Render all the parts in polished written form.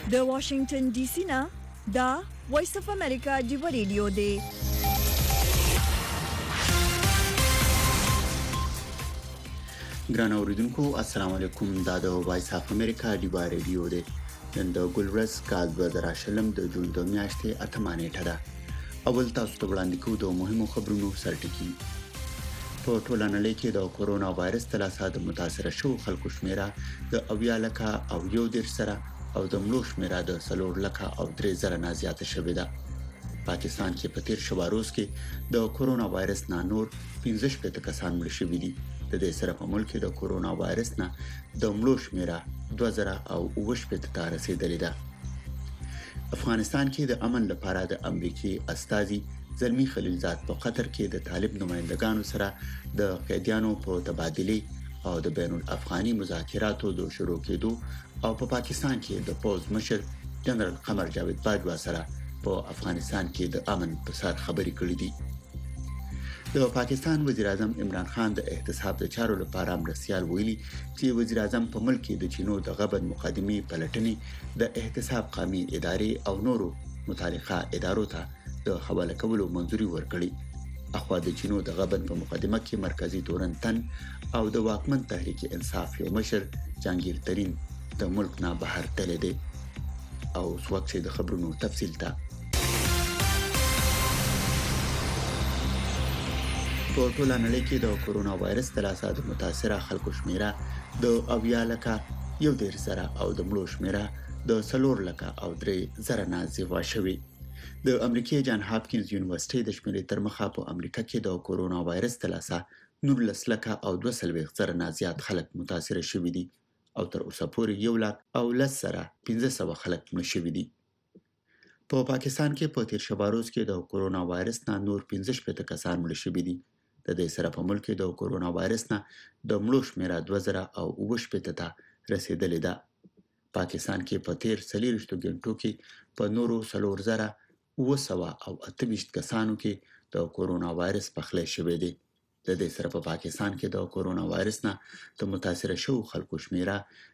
د واشنگټن ډي سي نه دا وایس اف امریکا دی رادیو دی. ګران اوریدونکو السلام علیکم. دا د وایس اف امریکا دی رادیو دی. نن د ګلورس کال 2020 د جون د میاشتې 8 نیټه ده. اول تاسو ته وړاندې کوو د مهمو خبرونو سرټکی. په ټوله نړۍ کې د کورونا وایرس د لاسه د متاثر شوو خلکو شمیره د 90 لکه او 1 سره او د مړو شمیره د 4 لکه او 3 زره نه زیاته شوې ده. پاکستان کې په تیر شوه روز کې د کورونا وایرس نه نور 15 کسان مړ شوي دي. د دې سره په ملک کې د کورونا وایرس نه د مړو شمیره 2019 ته رسیدلې ده. افغانستان کې د امن لپاره د امریکای استازي زلمی خلیلزاد په قطر کې د طالب نمائندګانو سره د قیدیانو په تبادله او د بین الافغاني مذاکراتو د شروع کېدو او په پاکستان کې د پوز مشر جنرال قمر جاوید باجوا سره په افغانستان کې د امن په سر خبرې کړې دي. د پاکستان وزیر اعظم عمران خان د احتساب د چارو لپاره مرستيال ویلي چې وزیر اعظم په ملک کې د چینو د غبن مقدمي پلټنې د احتساب قومي ادارې او نورو متعلقه ادارو ته د حواله کولو منځوري ورکړي. اخوا د چینو د غبن په مقدمه کې مرکزی تورنتن او د واکمن تحریک انصاف یو مشر جهانگیر ترین د ملک نه بهر تللی دی. او وخت د خبرونو تفصیل ته په ټوله نړۍ کې د کورونا وایرس د لاسه د متاثره خلکو شمیره د 90 لکه 1 زره او د مړو شمیره د 4 لکه او 3 زره نه زیات شوی. د امریکای جان هاپکینز یونیورسيټي د شمیرې تر مخه په امریکا کې د کورونا وایرس د لاسه 19 لکه او 2 زره نه زیات خلک متاثر شوي دي او تر اوسه پورې 1 لک او 1500 خلک مړ شوي دي. په پاکستان کې په تیر شبا روز کې د کورونا وایرس نه نور 15 کسان مړ شوي دي. د دې سره په ملک کې د کورونا وایرس نه د مړو شمیره 2019 ته رسیدلې ده. پاکستان کې په تیر 40 غنټو کې په نورو 4928 کسانو کې د کورونا وایرس پخلی شوی دی. د دې سره په پاکستان کې د کورونا وایرس نه د متاثر شوو خلکو شمیره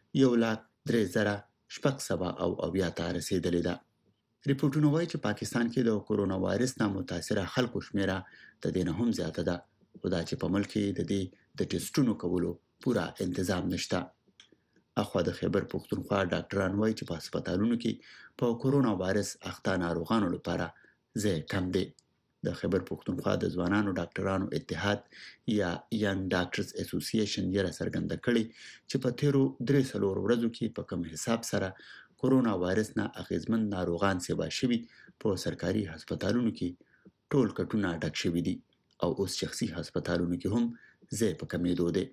1,03,700 ته رسیدلې ده. ریپورتونه وایي چې پاکستان کې د کورونا وایرس نه متاثر خلکو شمیره د دې نه هم زیاته ده. خدا چې په ملک کې د دې د ټیسټونو کولو پوره تنظیم نشته. اخوا د خیبر پختونخوا ډاکټران وایي چې په هسپتالونو کې په کورونا وایرس اخته ناروغانو لپاره ځای کم دی. د خیبر پختونخوا د ځوانانو ډاکټرانو اتحاد یا ینګ ډاکټرز اسوسییشن یې څرګنده کړې چې په تیرو 3 ورځو کې په کم حساب سره کورونا وایرس نه اغیزمن ناروغان سیوا شوي په سرکاري هسپتالونو کې ټول کټونه ډک شوي دي او اوس شخصي هسپتالونو کې هم ځای په کمیدو دی.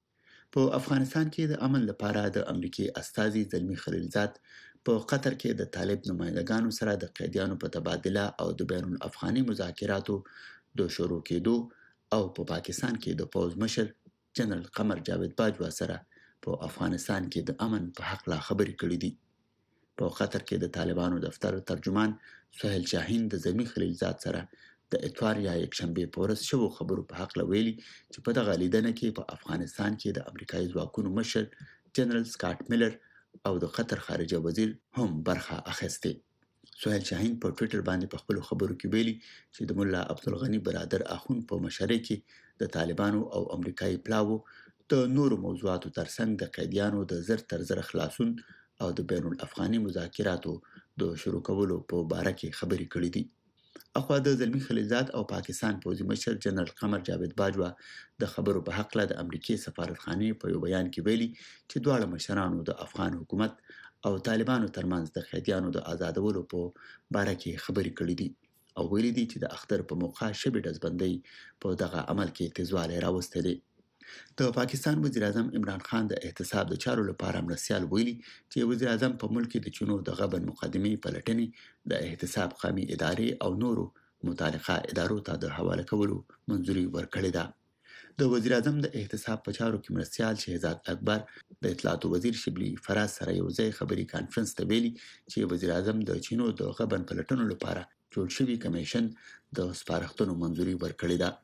په افغانستان کې د امن لپاره د امریکای استازي زلمی خلیلزاد په قطر کې د طالب نمائندګانو سره د قیدیانو په تبادله او د بین الافغاني مذاکراتو د شروع کېدو او په پاکستان کې د پوز مشر جنرال قمر جاوید باجوا سره په افغانستان کې د امن په حق لا خبرې کړې دي. په قطر کې د طالبانو دفتر ترجمان سهیل شاهین د زلمی خلیلزاد سره د اتوار یا یکشنبه په ورځ شوو خبرو په حق لویلي چې په دغه لیدنه کې په افغانستان کې د امریکایي ځواکونو مشر جنرال سکاټ میلر او د قطر خارجه وزیر هم برخه اخیسته. سهیل شاهین په ټوئیټر باندې په خپل خبرو کې ویلي چې د مولا عبدالغنی برادر اخون په مشرۍ کې د طالبانو او امریکایي پلاوو د نورو موضوعاتو ترڅنګ د قیدیانو د زر تر زر خلاصون او د بین الافغاني مذاکراتو د شروع کولو په باره کې خبرې کړې دي. اخوا د زلمی خلیلزاد او پاکستان پوځي مشر جنرال قمر جاوید باجوا د خبرو په حق له د امریکای سفارتخانه په یو بیان کې ویلي چې دواړه مشرانو د افغان حکومت او طالبانو ترمنځ د قیدیانو د آزادولو په باره کې خبرې کړې دي او ویلي دي چې د اختر په موقع شبي دزبندۍ په دغه عمل کې تیزوالی راوستی دی. د پاکستان وزیر اعظم عمران خان د احتساب د چارو لپاره مرستيال ویلي چې وزیر اعظم په ملک کې د چینو د غبن مقدمي پلټنې د احتساب قومي ادارې او نورو متعلقه ادارو ته د حواله کولو منځوري ورکړې ده. د وزیر اعظم د احتساب په چارو کې مرستيال شهزاد اکبر د اطلاعات وزیر شبلی فراز سره یو ځای خبري کانفرنس ته ویلي چې وزیر اعظم د چینو د غبن پلټنو لپاره جوړ شوی کمیشن د سپارښتنو منځوري ورکړې ده.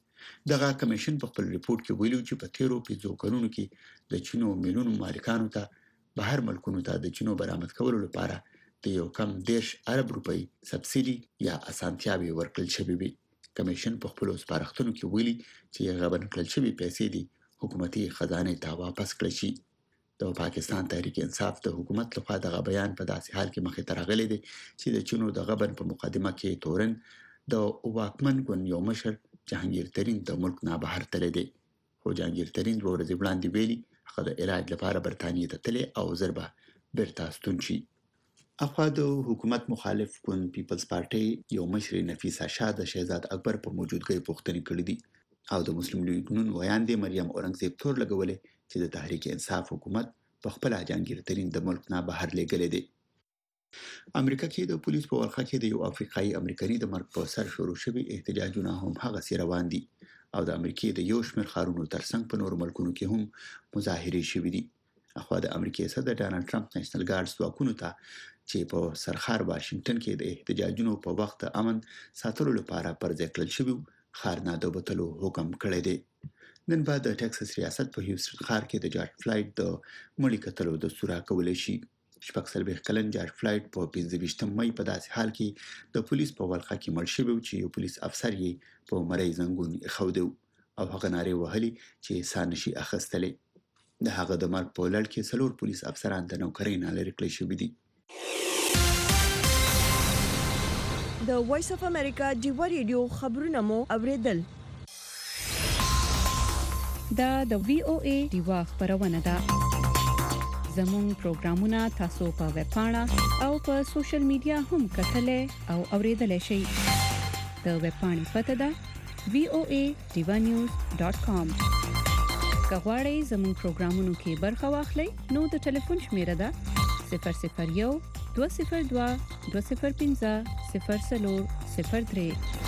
دغه کمیشن په خپل ریپورت کې ویلي چې په تیرو 5 کلونو کې د چینو میلیونو مالکانو ته بهر ملکونو ته د چینو برآمد کولو لپاره د یو کم 10 ارب روپۍ سبسیډي یا اسانتیاوي ورکړل شوې وي. کمیشن په خپل سپارښتنو کې ویلي چې غبن کړل شوی پیسې دي حکومتي خزانه ته واپس کړل شي. د پاکستان تحریک انصاف د حکومت لخوا دغه بیان په داسې حال کې مخې ته راغلی دی چې د چینو د غبن په مقدمه کې تورن د واکمن ګوند یو مشر جهانگیر ترین د ملک نه بهر تللی دی. خو جهانگیر ترین دوه ورځې وړاندې ویلي هغه د علاج لپاره برتانیې ته تللی او ژر به بیرته ستون شي. اخوا د حکومت مخالف ګوند پیپلز پارټي یو مشر نفیسه شاه د شهزاد اکبر په موجودګۍ پوښتنې کړې دي او د مسلم لیگ نون ویاندې مریم اورنګزیب تور لګولې چې د تحریک انصاف حکومت په خپل جهانگیر ترین د ملک نه بهر لګلې دي. امریکا کې د پولیس په ورخه کې د یو افریقایي امریکایي د مرګ په سر شروع شوي احتجاجونه هم هغه سي روان دي او د امریکای د یو شمېر ښارونو ترڅنګ په نور ملکونو کې هم مظاهرې شوې دي. اخوا د امریکای صدر ډانلډ ټرمپ نېشنل ګارډز ځواکونو ته چې په سرخار واشنگټن کې د احتجاجونو په وخت امن ساتلو لپاره پر ځای کړل شوی خار نه د بوتلو حکم کړی دی. نن بعد د ټکساس ریاست په هیوستن ښار کې د جارج فلایډ د مړی کتلو د سورا کولای شي. شپږ څلوېښت کلن جارج فلایډ په 25 مې په داسې حال کې د پولیس په ولقه کې مړ شوی چې یو پولیس افسر یې په مړی زنګون خودو او هغه نارې وهلي چې سانشي اخستلې. د هغه د مرګ په لړ کې څلور پولیس افسران د نوکرۍ نه لرې کړل شوي دي. د وایس اف امریکا ډیوا ریډیو خبرونه مو اوریدل. دا د وی او ای ډیوا خبرونه ده. زموږ پروګرامونه تاسو په ویب پاڼه او په سوشل میډیا هم کتلای او اوریدلای شئ. د ویب پاڼې پته ده voanews.com. کغواړئ زموږ پروګرامونو کې برخه واخلئ نو د ټلیفون شمیره ده 001 202 205 0403.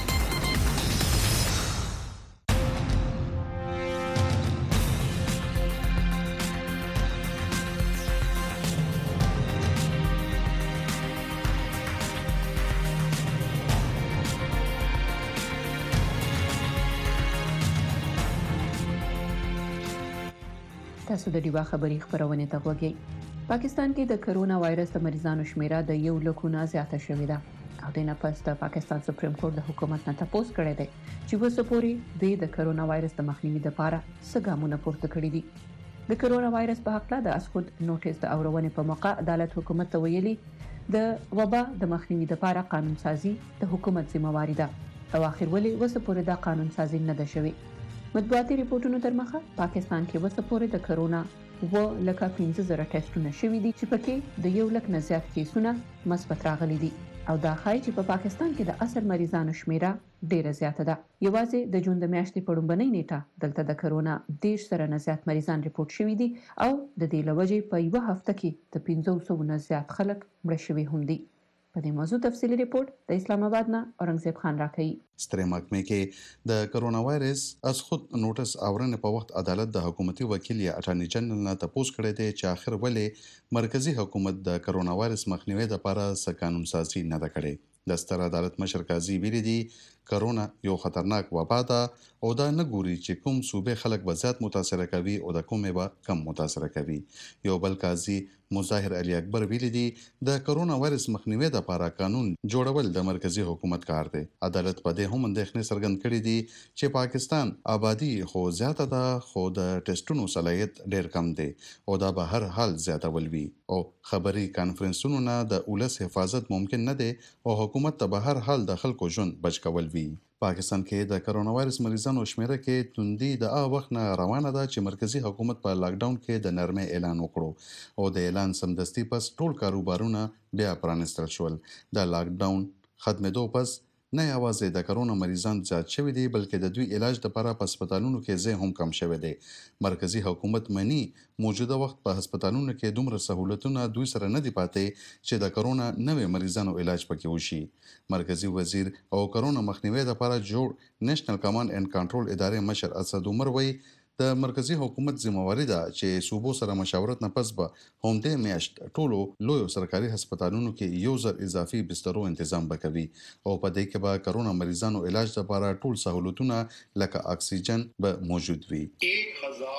تاسو د ډیوا خبري خبرونه ته وګورئ. پاکستان کې د کرونا وایرس د مریضانو شمیره د 1 لک نه زیاته شوې ده او د نه پس د پاکستان سپریم کورټ د حکومت نه تاسو کړی دی چې وسپوري د کرونا وایرس د مخنیوي لپاره څه ګامونه پورته کړی دي. د کرونا وایرس په حق له د اسکوت نوټیس د اورونې په موقع عدالت حکومت ته ویلي د وبا د مخنیوي لپاره قانون سازي د حکومت ذمہواری ده او اخر ولې وسپوري د قانون سازي نه ده شوی. مطبوعاتي ریپورتونو تر مخه پاکستان کې وسپوري د کرونا لکه 15,000 ټیسټونه شوي دي چې پکې د 1 لک نه زیات کیسونه مثبت راغلي دي او دا ښایي چې په پاکستان کې د اصل مریضانو شمیره ډیره زیاته ده. یوازې د جون د میاشتې په لومړنۍ نیټه دلته د کرونا 10 سره نه زیات مریضان ریپورت شوي دي او د دې لوجې په یو هفته کې د 500 نه زیات خلک مړ شوي هم دي. په دې موضوع تفصیلی ریپورت د اسلام آباد نه اورنګزیب خان راکړي. سترې محکمې کې د کرونا وایرس از خود نوټس اورنې په وخت عدالت د حکومتي وکیل یا اټارنی جنرال نه تپوس کړی دی چې اخر ولې مرکزی حکومت د کرونا وایرس مخنیوي لپاره څه قانون سازي نه ده کړې. د ستر عدالت مشر قاضي ویلي دی کرونا یو خطرناک وبا ده او دا نه ګوري چې کوم صوبې خلک به زیات متاثر کوي او د کومې به کم متاثر کوي. یو بل قاضي مظاهر علي اکبر ویلي دی د کرونا وایرس مخنیوي لپاره قانون جوړول د مرکزی حکومت کار دی. عدالت په دې هم اندېښنې څرګند کړې دي چې پاکستان آبادی خو زیاته ده خو د ټیسټونو صلاحیت ډېر کم دی او دا به هر حال زیاتول وي او خبري کانفرنسونو نه د اولس حفاظت ممکن نه دی او حکومت ته به هر حال د خلکو ژوند بچ کول وي. پاکستان کې د کرونا وایرس مریضانو شمیره کې توندي د وخت نه روانه ده چې مرکزی حکومت په لاک ډاون کې د نرمه اعلان وکړو او د اعلان سمدستي پس ټول کاروبارونه بیا پرانستل شول. د لاک ډاون ختمېدو پس نه یوازې د کرونا مریضان زیات شوي دي بلکې د دوی علاج لپاره په هسپتالونو کې ځای هم کم شوی دی. مرکزی حکومت مني موجوده وخت په هسپتالونو کې دومره سہولتونه دوی سره نه دي پاتې چې د کرونا نوې مریضانو علاج پکې وشي. مرکزی وزیر او کرونا مخنیوي لپاره جوړ نېشنل کمانډ اینڈ کنټرول ادارې مشر اسد عمر وایي د مرکزی حکومت ذمہواری ده چې صوبو سره مشاورت نه پس به هم د میاشت ټولو لوی سرکاري هسپتالونو کې 1000 اضافي بسترو تنظیم وکوي او په دې کې به کرونا مریضانو علاج لپاره ټول سہولتونه لکه اکسیجن به موجود وي. 1000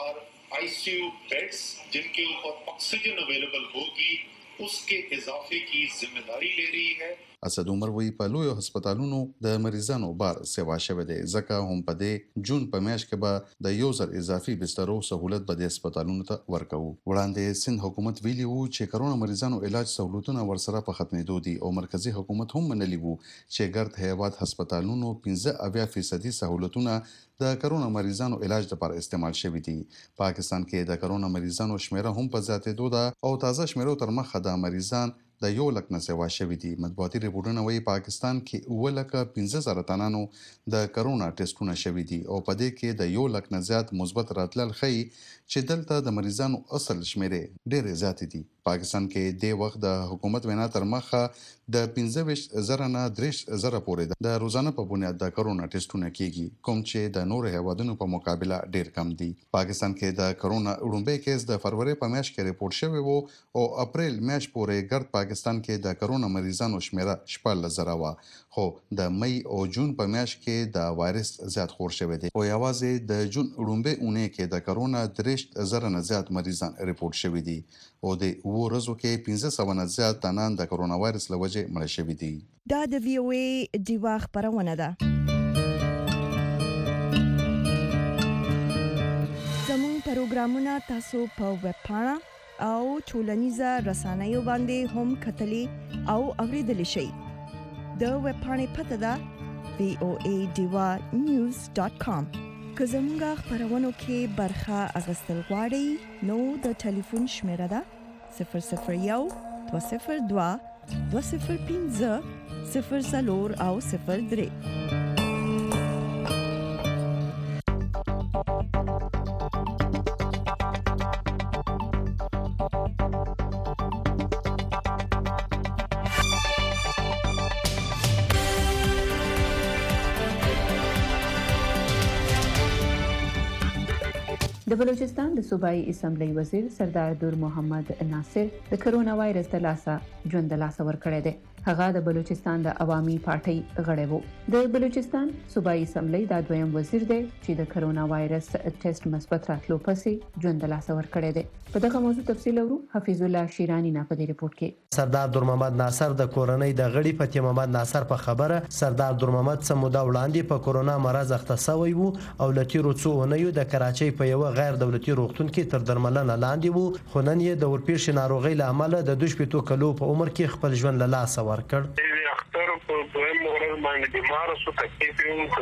ICU beds जिनके ऊपर oxygen available होगी उसके इजाफे की जिम्मेदारी ले रही है। اسد عمر وی په لویو هسپتالونو د مریضانو بار سیوا شوه دی ځکه هم په دې جون په میاشت کې به د یو ځل اضافي بسترو سہولت به د هسپتالونو ته ورکوي. وړاندې سند حکومت ویلی وو چې کرونا مریضانو علاج سہولتونه ورسره په ختمېدو دي او مرکزی حکومت هم منلی وو چې ګرد هیواد هسپتالونو 15% سہولتونه د کرونا مریضانو علاج لپاره استعمال شوي دي. پاکستان کې د کرونا مریضانو شمیره هم په زیاتېدو ده او تازه شمیرو تر مخه د مریضان د 1 لک نه سیوا شوي دي. مطبوعاتي ریپورټونه وايي پاکستان کې 1,15,000 تنانو د کرونا ټیسټونه شوي دي او په دې کې د 1 لک نه زیات مثبت راتلل ښیي چې دلته د مریضانو اصل شمیرې ډېرې زیاتې دي. پاکستان کې د وخت د حکومت وینا تر مخه د 15,000 نه 3,000 پورې د روزانه په بنیاد د کرونا ټیسټونه کیږي کوم چې د نور هیوادونو په مقابله ډېر کم دي. پاکستان کې د کرونا وړومبی کیس د فروری په میاشت کې ریپورت شوی وو او اپریل میاشت پورې ګرد پاکستان کې د کرونا مریضانو شمیره 14,000 وه خو د مئی او جون په میاشت کې د وایرس زیات خور شوی دی او یوازې د جون وړومبی اونۍ کې د کرونا 3,000 نه زیات مریضان ریپورت شوي دي او د ورځو کې 1500 نه زیات تنان د کرونا وایرس له وجې مړه شوي دي. دا د وی او ای دیوا خبرونه ده. زموږ پروګرامونه تاسو په ویب پاڼه او ټولنیزه رسنیو باندې هم کتلی او اوریدلی شئ. د ویب پاڼې پته ده voadivanews.com. که زموږ خبرونو کې برخه اخیستل غواړئ نو د ټلیفون شمیره ده 001 202 205 04 او 03. د بلوچستان د صوبایي اسمبلی وزیر سردار دور محمد ناصر د کرونا وایرس د لاسه ژوند د لاسه ورکړی دی. هغه د بلوچستان د عوامي پارټۍ غړی وو. د بلوچستان صوبایي اسمبلی دا دویم وزیر دی چې د کرونا وایرس ټیسټ مثبت راتلو پسې ژوند د لاسه ورکړی دی. په دغه موضوع تفصیل اورو حفیظ الله شیرانی نه په دې رپورت کې. سردار دور محمد ناصر د کورنۍ د غړي فتح محمد ناصر په خبره سردار دور محمد سمودا وړاندې په کرونا مرض اخته شوی وو او لتیرو څو اونیو د کراچۍ په یو غیر دولتي روغتون کې تر درملنه لاندې وو خو نن یې د ورپېښ ناروغۍ له امله د 2 کلو په عمر کې خپل ژوند له لاسه ورکړ. اختر په دویم ورځ باندې بیمار شو تکلیف یې وکړ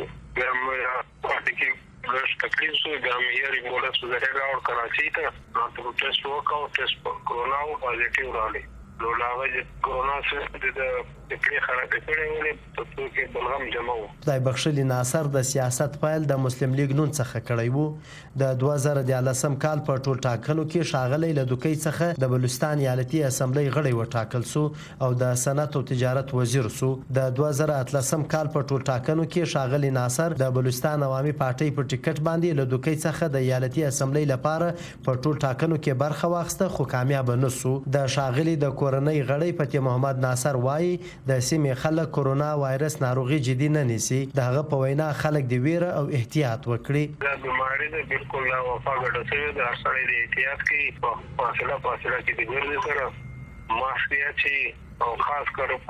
ګرځ تکلیف شو د امیر مولس زهره او کراچۍ ته نو ټیسټ وکاو ټیسټ کرونا او پازیټیو راغلی نو لاغه کرونا څخه د تکلیف خراب کړي ولې په توګه بلغم جمع و. خدای بخښلي ناصر د سیاست فایل د مسلم لیگ نون څخه کړی وو. د 2013 کال په ټول ټاکنو کې شاغلی له دوکۍ څخه د بلوچستان ایالتي اسمبلی غړی وټاکل سو او د صنعت او تجارت وزیر سو. د 2013 کال په ټول ټاکنو کې شاغلی ناصر د بلوچستان عوامي پارټۍ په ټیکټ باندې له دوکۍ څخه د ایالتي اسمبلی لپاره په ټول ټاکنو کې برخه واخیسته خو کامیاب نه سو. د شاغلی د کورنۍ غړی فتح محمد ناصر وایي د سیمې خلک کرونا وایرس ناروغي جدي نه نیسي. دغه په وینا خلک د ویره او احتیاط وکړي. دا بیماری ده بالکل لا وفا ګټه شوی د اصلي د احتیاط کې په فاصله کې د ګرځي سره ماسک یې او خاص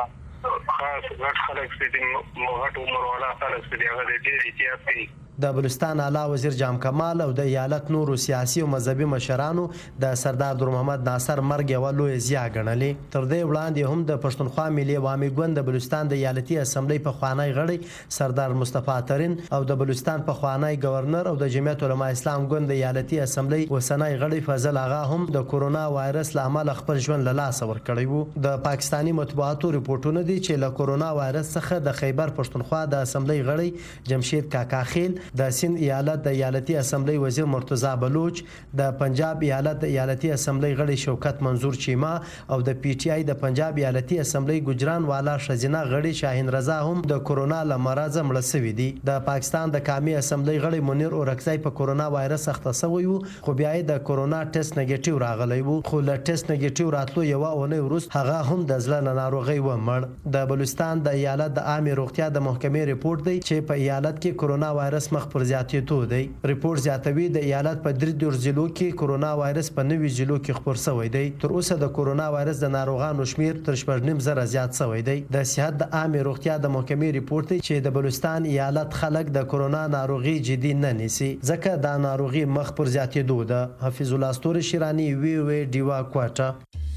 غټ خلک چې د موغټ عمر والا خلک چې هغه د دې احتیاط کوي. د بلوچستان اعلی وزیر جام کمال او د ایالت نورو سیاسي او مذهبي مشرانو د سردار دور محمد ناصر مرګ یو لوی زیاته ګڼلې. تر دې وړاندې هم د پښتونخوا ملي عوامي ګوند د بلوچستان د ایالتي اسمبلی په خوانی غړي سردار مصطفی ترین او د بلوچستان په خوانی گورنر او د جمعیت علما اسلام ګوند د ایالتي اسمبلی وسنۍ غړي فضل آغا هم د کرونا وایرس لامل خپل ژوند له لاسه ورکړی وو. د پاکستانی مطبوعاتو ریپورتونه دي چې له کرونا وایرس څخه د خیبر پښتونخوا د اسمبلی غړي جمشید کاکا خیل، د سند ایالت د ایالتي اسمبلی وزیر مرتضی بلوچ، د پنجاب ایالت د ایالتي اسمبلی غړي شوکت منظور چیما او د پی ټی آی د پنجاب ایالتي اسمبلی ګجران والا شزینه غړي شاهین رضا هم د کرونا له مرض مړه شوي دي. د پاکستان د قومي اسمبلی غړي منیر اورکزی په کرونا وایرس اخته شوی وو خو بیا یې د کرونا ټیسټ نیگیټیو راغلی وو خو له ټیسټ نیگیټیو راتلو یو اونۍ وروسته هغه هم د زړه ناروغي ومړ. د بلوچستان د ایالت د عامه روغتیا د محکمې ریپورت دی چې په ایالت کې کرونا وایرس مخ پر زیاتېدو دی. ریپورت زیاتوي د ایالت په 3 ضلعو کې کرونا وایرس په 9 ضلعو کې خپور شوی دی. تر اوسه د کرونا وایرس د ناروغانو شمیر تر 9.5 زیات شوی دی. د صحت د عامه روغتیا د محکمې ریپورت دی چې د بلوچستان ایالت خلک د کرونا ناروغي جدي نه نیسي ځکه دا ناروغي مخ پر زیاتېدو ده. حفیظ الله ستوري شیرانی وی ډیوا کوټه.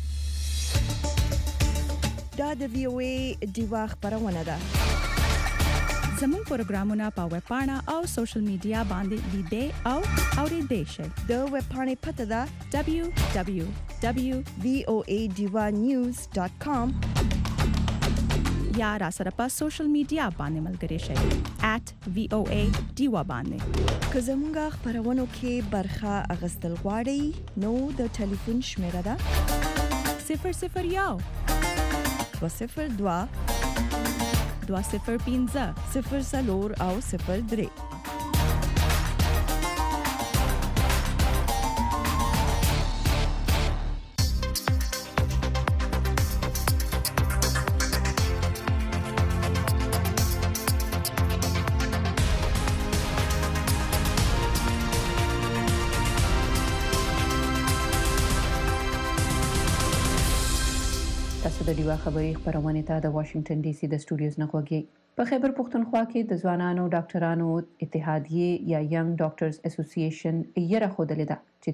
دا د وی او ای ډیوا خبرونه ده. زموږ پروګرامونه په ویب پاڼه او سوشل میډیا باندې لیدئ او اوریدئ شئ. د ویب پاڼې پته ده www.voadivanews.com یا را سره په سوشل میډیا باندې ملګري شئ @voa diva باندې. که زموږ خبرونو کې برخه اخیستل غواړئ نو د ټلیفون شمیره ده 001 202 205 04 او 03. تاسو د ډیوا خبري خبرونه ته د واشنگټن ډي سي د سټوډیوز نه خوږی. په خیبر پختونخوا کې د ځوانانو ډاکټرانو اتحادیه یا ینګ ډاکټرز اسوسییشن یره خودلې ده چې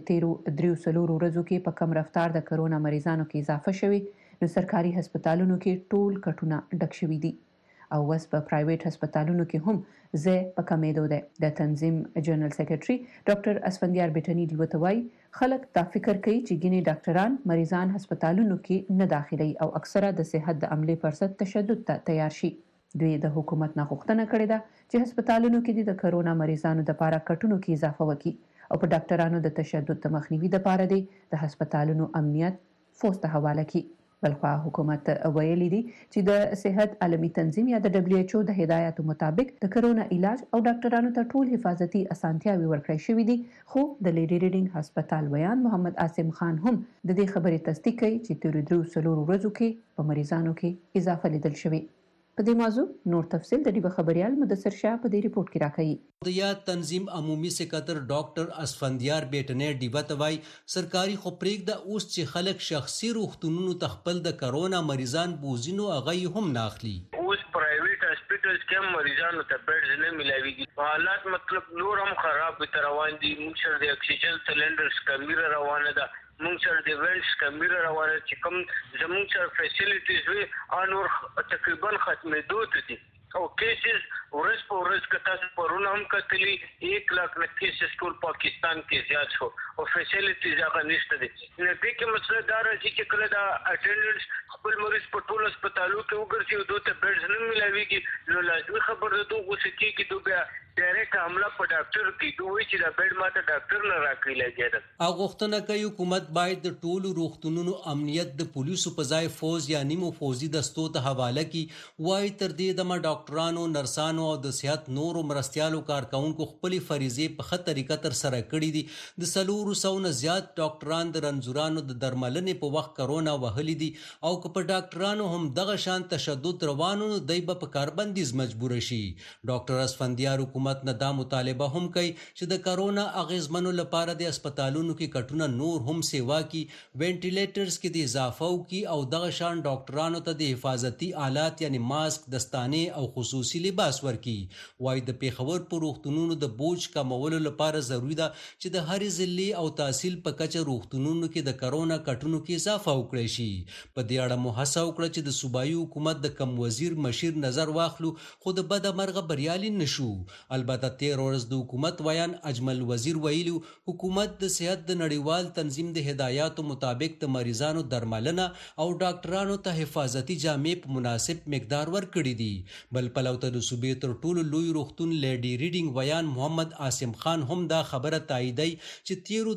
13 ورځو کې په کم رفتار د کرونا مریضانو کې اضافه شوي نو سرکاري هسپتالونو کې ټول کټونه ډک شوي دي او وس په پرایویټ هسپتالونو کې هم زه په کمیدو ده. د تنظیم جنرال سیکریټري ډاکټر اسفندیار بیٹنی دی وتوي خلک دا فکر کوي چې ګینه ډاکټران مریضان هسپتالونو کې نه داخلي او اکثره د صحت د عملي فرصت تشدد ته تیار شي. دوی د حکومت نه غوښتنه کړې ده چې هسپتالونو کې د کرونا مریضانو د لپاره کټونو کې اضافه وکړي او په ډاکټرانو د تشدد د مخنیوي لپاره د هسپتالونو امنیت فوز ته حواله کړي. بلخوا حکومت ویلي دي چې د صحت عالمي تنظیم یا د WHO د هدایاتو مطابق د کرونا علاج او ډاکټرانو ته ټول حفاظتي اسانتیاوي ورکړې شوې دي. خو د لیډي ریډینګ هسپتال ویان محمد عاصم خان هم د دې خبرې تصدیق کوي چې 13 ورځو کې په مریضانو کې اضافه لیدل شوې. په دې موضوع نور تفصیل د ډیبه خبريال مدثر شاه په دې ریپورت کې راکړي. د یاد تنظیم عمومي سکرټر ډاکټر اسفندیار بیٹنی ډیبه توای سرکاري خو پرېږده اوس چې خلک شخصي روغتونونو تخپل د کرونا مریضان بوزینو اغه هم ناخلي. اوس پرایویټ هسپتالز کې مریضانو ته بیډز نه ملایويږي. حالات مطلب نور هم خراب روان دي. موږ سره د اکسیجن سلندرز کمیره روانه ده. موږ سره د وینټس کمیره روانه چې کوم زموږ سره فیسیلیټیز وي انور تقریبا ختمېدو ته دي او کیسز ورځ په ورځ کته پرونه هم کتلی 1 लाख کیسز ټول پاکستان کې زیات شو او فیسیلیټیز هغه نشته دي. نو دې کې مسله دا راځي چې کله دا اټینډنټس خپل مریض په ټول هسپتالو کې وګرځي او دوی ته بیډز نه ملایويږي نو لازمي خبر ده دوی غوسه کېږي دوی بیا ډایرکټ حمله په ډاکټر کې دوی چې دا بیډ ماته ډاکټر نه راکړي لګي ده. او غوښتنه کوي حکومت باید د ټولو روغتونونو امنیت د پولیسو په ځای فوز یا نیمو فوزي دستو ته حواله کړي. وایي تر دې دمه ډاکټرانو نرسانو او د صحت نورو مرستيالو کارکونکو خپل فریضې په ښه طریقه تر سره کړې دي. د 400 نه زیات ډاکټران د رنځورانو د درملنې په وخت کرونا وهلي دي او که په ډاکټرانو هم دغه شان تشدد روانو دی به په کاربندیز مجبور شي. ډاکټر اسفندیار حکومت نه دا مطالبه هم کوي چې د کرونا اغیزمنو لپاره د هسپتالونو کې کټونه نور هم سیوا کی وینټیلیټرز کې د اضافه وکي او دغه شان ډاکټرانو ته د حفاظتي آلات یعنی ماسک دستانه او خصوصي لباس ورکي. وای د پیښور په روغتونونو د بوج کمولو لپاره ضروری ده چې د هر ضلع او تحصیل په کچه روغتونونو کې د کرونا کټونو کې اضافه وکړي شي. په دې اړه مو هڅه وکړه چې د صوبایي حکومت د کم وزیر مشیر نظر واخلو خو د بد مرغه بریالي نشو. البته 13 ورځ د حکومت ویان اجمل وزیر ویلو حکومت د صحت د نړیوال تنظیم د هدایاتو مطابق د مریضانو درملنه او ډاکټرانو ته حفاظتي جامې په مناسب مقدار ورکړي دي. بل پلو ته د صوبې تر ټولو لوی روغتون لیډي ریډینګ ویان محمد عاصم خان هم دا خبره تاییدای چې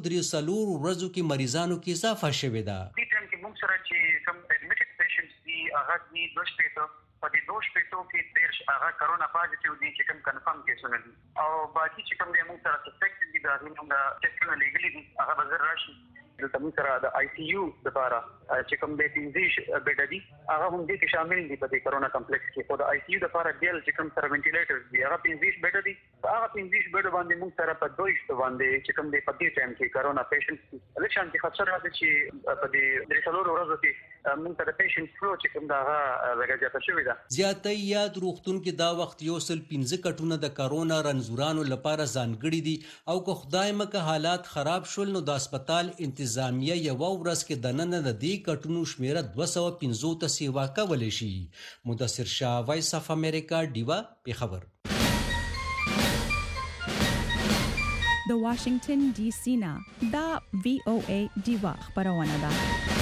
13 ورځو کې مریضانو کې اضافه شوې ده. دې ټیم کې موږ سره چې کوم ایډمیټډ پیشنټس دي هغه دي 2 شپېته په دې 2 شپېتو کې 13 هغه کرونا پازیټیو دي چې کوم کنفرم کیسونه دي او باقي چې کوم موږ سره سسپیکټ دي دا موږ ټیسټونه لګلي دي هغه بزر راشي. دلته موږ سره د آی سی یو لپاره چې کوم د 15 بیډ دي هغه هم دې کې شامل دي په دې کرونا کمپلیکس کې. خو د آی سی یو لپاره بیل چې کوم سره وینټیلیټرز دي هغه 15 بیډ دي هغه 15 بیډ باندې موږ سره په 2 باندې چې کوم دی په دې ټایم کې کرونا پیشنټ الکشن کې خطر راځي چې په دې درسلو ورځو کې موږ ته د پیشنټ فلو چې کوم دا هغه زیاته شوې ده. زیاتې یاد روغتون کې دا وخت یو سل 15 کټونه د کرونا رنځورانو لپاره ځانګړي دي او که خدای مکه حالات خراب شول نو د هسپتال انتظامیه یو ورځ کې د نن د دې کټونو شمیره 250 ته سیوا کولی شي. مدثر شاه، وایس اف امریکا، ډیوا، پیښور. د واشنگټن ډي سي نه دا VOA ډیوا خبرونه ده.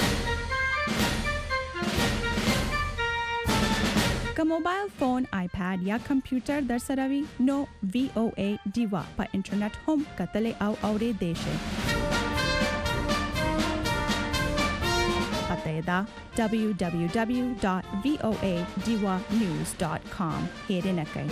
که موبایل فون، آیپاد یا کمپیوټر در سره وي نو VOA ډیوا په انټرنیټ هم کتلې او اورېدې شئ. پته دا www.voadiwanews.com هېرنه کوئ.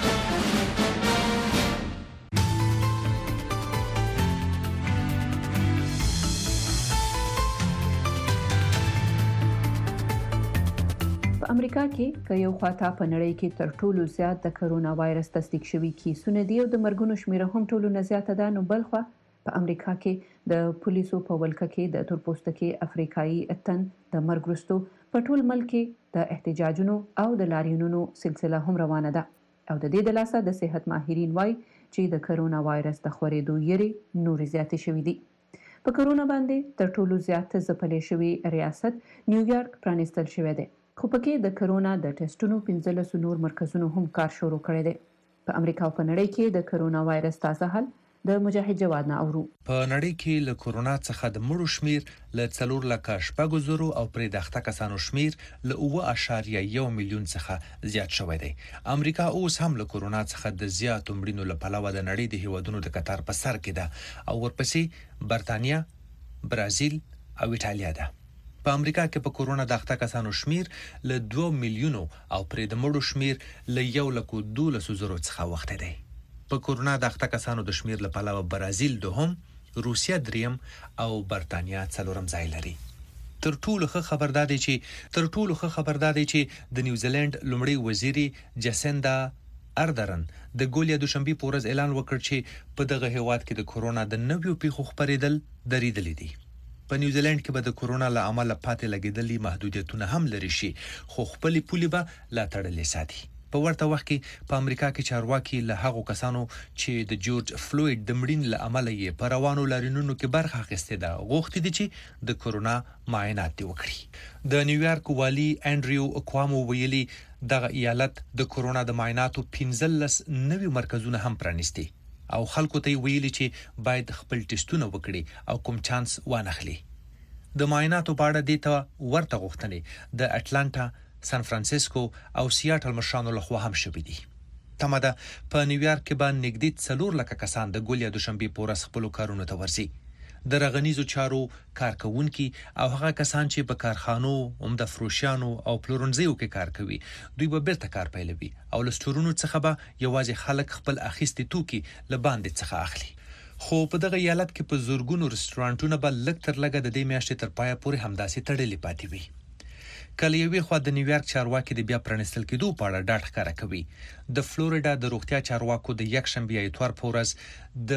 امریکا کې که یو خواته په نړۍ کې تر ټولو زیات د کرونا وایرس تصدیق شوي کیسونه دي او د مرګونو شمیره هم ټولو نه زیاته ده، نو بل خوا په امریکا کې د پولیسو په ولکه کې د تورپوستکي افریقایي اتن د مرګ وروسته په ټول ملک کې د احتجاجونو او د لاریونونو سلسله هم روانه ده او د دې د لاسه د صحت ماهرین وایي چې د کرونا وایرس د خورېدو یری نورې زیاتې شوې دي. په کرونا باندې تر ټولو زیات ځپلې شوی ریاست نیویارک پرانیستل شوی دی، خو پکې د کرونا د ټیسټونو 15 نور مرکزونو هم کار شروع کړی دی. په امریکا او په نړۍ کې د کرونا وایرس تازه حل د مجاهد جواد نه اورو. په نړۍ کې له کرونا څخه د مړو شمیر له 4,000,000 او پرې د اخته کسانو شمیر له 9.1 میلیون څخه زیات شوی دی. امریکا اوس هم له کرونا څخه د زیاتو مړینو له پلوه د نړۍ د هیوادونو د قطار په سر کې ده او ورپسې برتانیا، برازیل او ایټالیا ده. په امریکا کې په کرونا د اخته کسانو شمیر له 2 میلیونو او پرې د مړو شمیر له 1,12,000 څخه وخته دی. په کرونا د اخته کسانو د شمیر له پلوه برازیل دوهم، روسیا دریم او برتانیا څلورم ځای لري. تر ټولو ښه خبر دا دی چې د نیوزیلند لومړی وزیري جسیندا اردرن د ګولیا دوشنبه په ورځ اعلان وکړ چې په دغه هیواد کې د کرونا د نویو پیښو خپرېدل درېدلې دي. په نیوزیلند کې به د کرونا له امله پاتې لګېدلې محدودیتونه هم لري شي، خو خپلې پولې به لا تړلې ساتي. په ورته وخت کې په امریکا کې چارواکي له هغو کسانو چې د جورج فلوید د مړینې له امله یې په روانو لاریونونو کې برخه اخیستې ده غوښتي دي چې د کرونا معاینات وکړي. د نیویارک والي انډریو کوامو ویلي دغه ایالت د کرونا د معایناتو 15 نوي مرکزونه هم پرانیستي او خلکو ته ویلي چې باید خپل ټیسټونه وکړي او کوم چانس وانخلي. د معایناتو په اړه د ورته غوښتنې د اټلانټا، سان فرانسیسکو او سیاټل مشرانو لخوا هم شوې دي. تمه ده په نیویارک کې به نږدې 4,00,000 کسان د ګولیا دوشنبه په ورځ خپلو کارونو ته ورځي. د رغنیزو چارو کارکونکي او هغه کسان چې په کارخانو، عمده فروشیانو او پلورنځیو کې کار کوي دوی به بیرته کار پیلوي او له سټورونو څخه به یوازې خلک خپل اخیستي توکي له باندې څخه اخلي. خو په دغه ایالت کې په زورګونو رستورانټونه به لږ تر لږه د دې میاشتې تر پایه پورې همداسې تړلې پاتې وي. کله یوې خوا د نیویارک چارواکي د بیا پرانیستل کېدو په اړه ډاډ ښکاره کوي. د فلوریډا د روغتیا چارواکو د یکشنبه اتوار په ورځ د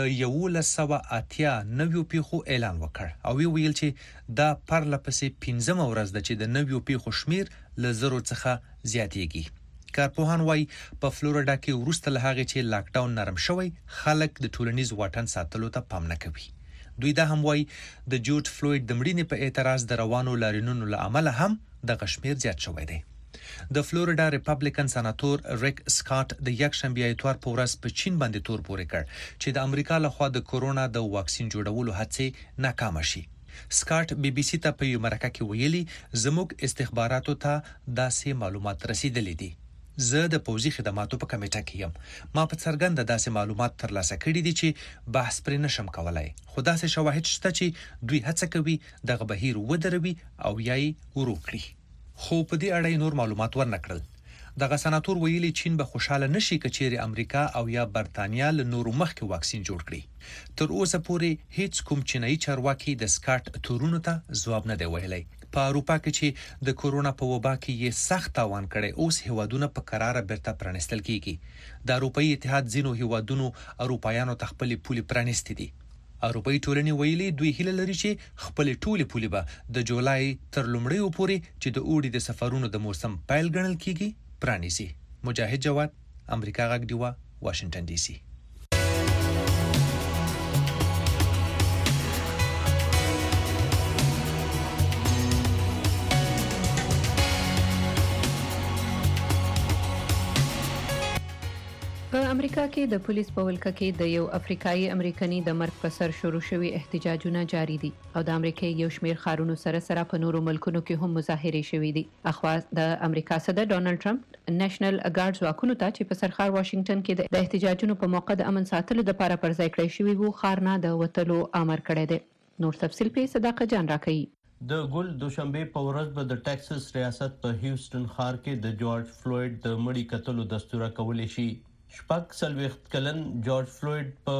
1,180 نویو پیښو اعلان وکړ او ویل چې دا پرله پسې 15مه ورځ ده چې د نویو پیښو شمیر له 0 څخه زیاتېږي. کارپوهان وایي په فلوریډا کې وروسته له هغې چې لاکډاون نرم شوی خلک د ټولنیز واټن ساتلو ته پام نه کوي. دوی دا هم وایي د جورج فلوید د مړینې په اعتراض د روانو لاریونونو له امله هم د کشمیر زیات شوی دی. د فلوریډا ریپبلیکن سناتور ریک سکاټ د یکشنبه اتوار په ورځ په چین باندې تور پورې کړ چې د امریکا لخوا د کرونا د واکسین جوړولو هڅې ناکامه شي. سکاټ BBC ته په یو مرکه کې ویلي زموږ استخباراتو ته داسې معلومات رسیدلې دي. زه د پوځي خدماتو په کمیټه کې یم. ما په څرګنده داسې معلومات ترلاسه کړي دي چې بحث پرې نشم کولای، خو داسې شواهد شته چې دوی هڅه کوي دغه بهیر ودروي او یا یې ورو کړي. خو په دې اړه نور معلومات ورنکړل. دغه سناتور ویلي چین به خوشاله نشي که چیرې امریکا او یا برتانیا له نورو مخکې واکسین جوړ کړي. تر اوسه پورې هیڅ کوم چینایي چارواکي د سکاټ تورونو ته ځواب نه دی ویلی. په اروپا کې چې د کورونا په وبا کې یې سخت تاوان کړي اوس هیوادونه په قراره برته پرانستل کیږي د اروپאי اتحاد ځینو هیوادونو اروپایانو تخپل پولي پرانستې دي اروپאי ټولنې ویلي دوی هیله لري چې خپل ټولي پولي به د جولای تر لومړیو پورې چې د اوړي د سفرونو د موسم پیل ګڼل کیږي پرانیزي مجاهد جواد امریکا غږ دیوا واشنگټن ډي سي په امریکا کې د پولیس په ولکه کې د یو افریقایي امریکایي د مرګ په سر شروع شوی احتجاجونه جاری دي او د امریکا یو شمېر ښارونو سره په نورو ملکونو کې هم مظاهرې شوې دي اخوا د امریکا صدر ډونالد ټرمپ نېشنل ګارډز واکونو ته چې په سرخار واشنگټن کې د احتجاجونو په موقع د امن ساتلو لپاره پرځای کړی شوی وو خار نه د وټلو امر کړی دی نور تفصیل په صداقت جان راکړي د ګل دوشنبه په ورځ به د ټکساس ریاست په هیوستن ښار کې د جورج فلوید د مړی قتلو دستور کول شي شپږ سلويخت کلن جورج فلوید په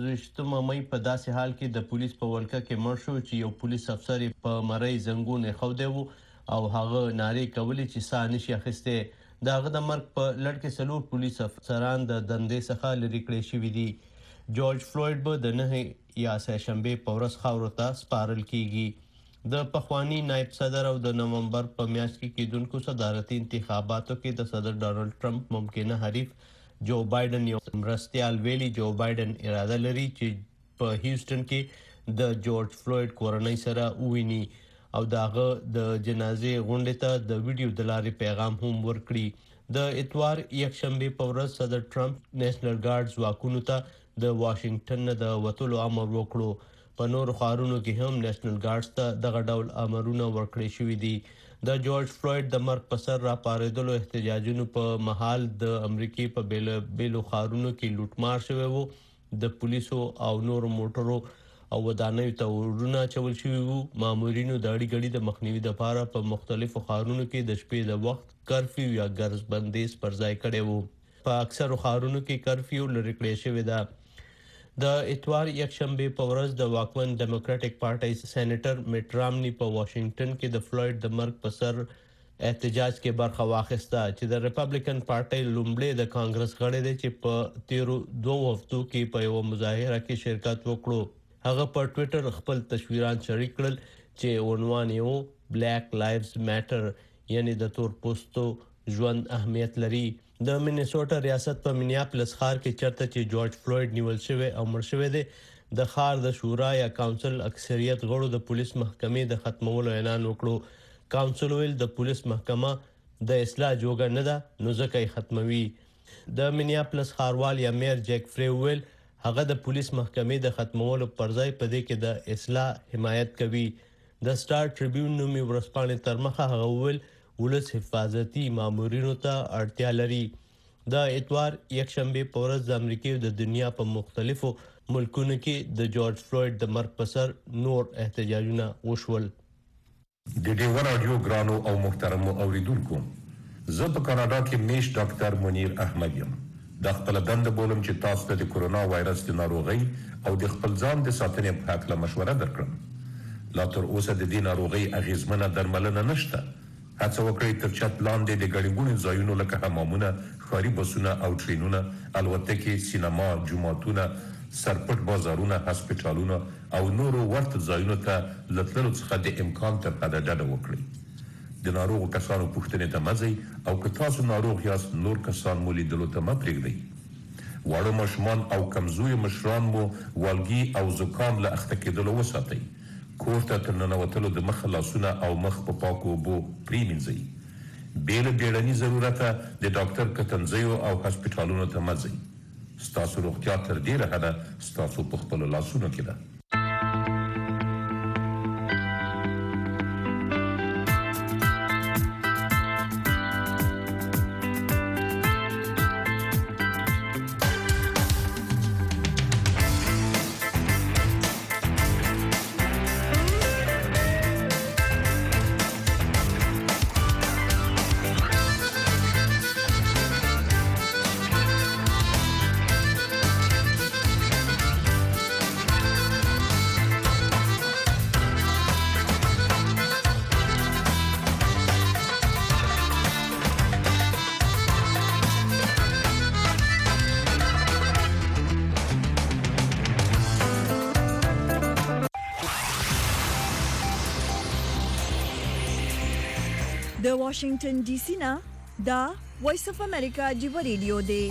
15 مې په داسې حال کې د پولیس په ولکه کې مړ شو چې یو پولیس افسر په مړی زنګونه خو دی او هغه ناری کولې چې سانه شي اخیسته داغه د مرګ په لړ کې سلور پولیس افسران د دندې څخه لری کړی شوی دي جورج فلوید به د 9 یا سهشنبه په ورځ خاور ته سپارل کیږي د پخوانی نائب صدر او د نومبر په میاشت کې کېدونکو صدارتي انتخاباتو کې د صدر ډونالد ټرمپ ممکنه حریف جو بایدن یو مرستيال ویلي جو بایدن اراده لري چې په هیوستن کې د جورج فلوید کورنۍ سره وویني او داغه د جنازې غونډې ته د ویډیو د لارې پیغام هم ورکړي د اتوار یکشنبه په ورځ صدر ټرمپ نېشنل ګارډز واکونو ته د واشنگټن د وټولو امر وکړو په نور ښارونو کې هم نېشنل ګارډز ته دغه ډول امرونه ورکړي شوي دي د جورج فلوید د مرګ په سر را پارېدلو احتجاجونو په محل د امریکای په بیلو ښارونو کې لوټمار شوی وو د پولیسو او نور موټرو او ودانیو ته ورونه چول شوی وو مامورینو د اړیګړي د مخنیوي لپاره په مختلفو ښارونو کې د شپې د وخت کرفیو یا ګرځ بندیز پر ځای کړي وو په اکثرو ښارونو کې کرفیو لري کړی شوی دی د اتوار یکشنبه په ورځ د واکمن ډیموکراټک پارټي سېنیټر میټ رامني په واشنگټن کې د فلوید د مرګ په سر احتجاج کې برخه واخیسته چې د ریپبلیکن پارټي لومړی د کانګرس غړی دی چې په 13 هفتو کې په یو مظاهره کې شرکت وکړو هغه په ټوئیټر خپل تصویران شریک کړل چې عنوان یې بلیک لایوز میټر یعنی د تور پوستو ژوند اهمیت لري د مینیسوټا ریاست په مینیاپولس ښار کې چرته چې جورج فلوید نیول شوی او مړ شوی دی د ښار د شورا یا کونسل اکثریت غړو د پولیس محکمې د ختمولو اعلان وکړو کونسل ویل د پولیس محکمه د اصلاح جوګه نه ده نو ځکه یې ختموي د مینیاپولس ښاروال یا میر جیک فری ویل هغه د پولیس محکمې د ختمولو پر ځای په دې کې د اصلاح حمایت کوي د سٹار ټریبیون نومي ورځپاڼې تر مخه هغه ویل ولس حفاظتي مامورینو ته اړتیا لري د اتوار یکشنبه په ورځ د امریکای د دنیا په مختلفو ملکونو کې د جورج فلوید د مرګ په سر نور احتجاجونه وشول د ډیو رادیو ګرانو او محترمو اوریدونکو زه په کاناډا کې میش ډاکټر منیر احمد یم د خپل دند بولم چې تاسو ته د کورونا وایرس د ناروغي او د خپل ځان د ساتنې په اړه مشوره درکړم لا تر اوسه د دې ناروغي اغیزمنه درملنه نشته هڅه وکړئ تر چت لاندې د ګڼګونو ځایونو لکه حمامونه ښاري بسونه او ټرینونه الوتکې سینما جوماتونه سرپټ بازارونه هسپتالونه او نورو ورته ځایونو ته له تللو څخه د امکان تر حده ډډه وکړئ د ناروغو کسانو پوښتنې ته مه ځئ او که تاسو ناروغ یاست نور کسان مو لیدلو ته مه پرېږدئ واړه ماشومان او کمزوري مشران مو والګي او زکام له اخته کېدلو وساتئ کور ته تر ننوتلو د مخ لاسونه او مخ په پاکو اوبو پریمنځئ بې له بیړني ضرورته د ډاکټر کتنځیو او هسپتالونو ته مه ځئ ستاسو روغتیا تر ډیره حده ستاسو په خپلو لاسونو کې ده د واشنگټن ډي سي نه دا وایس اف امریکا جیو ریډیو دی.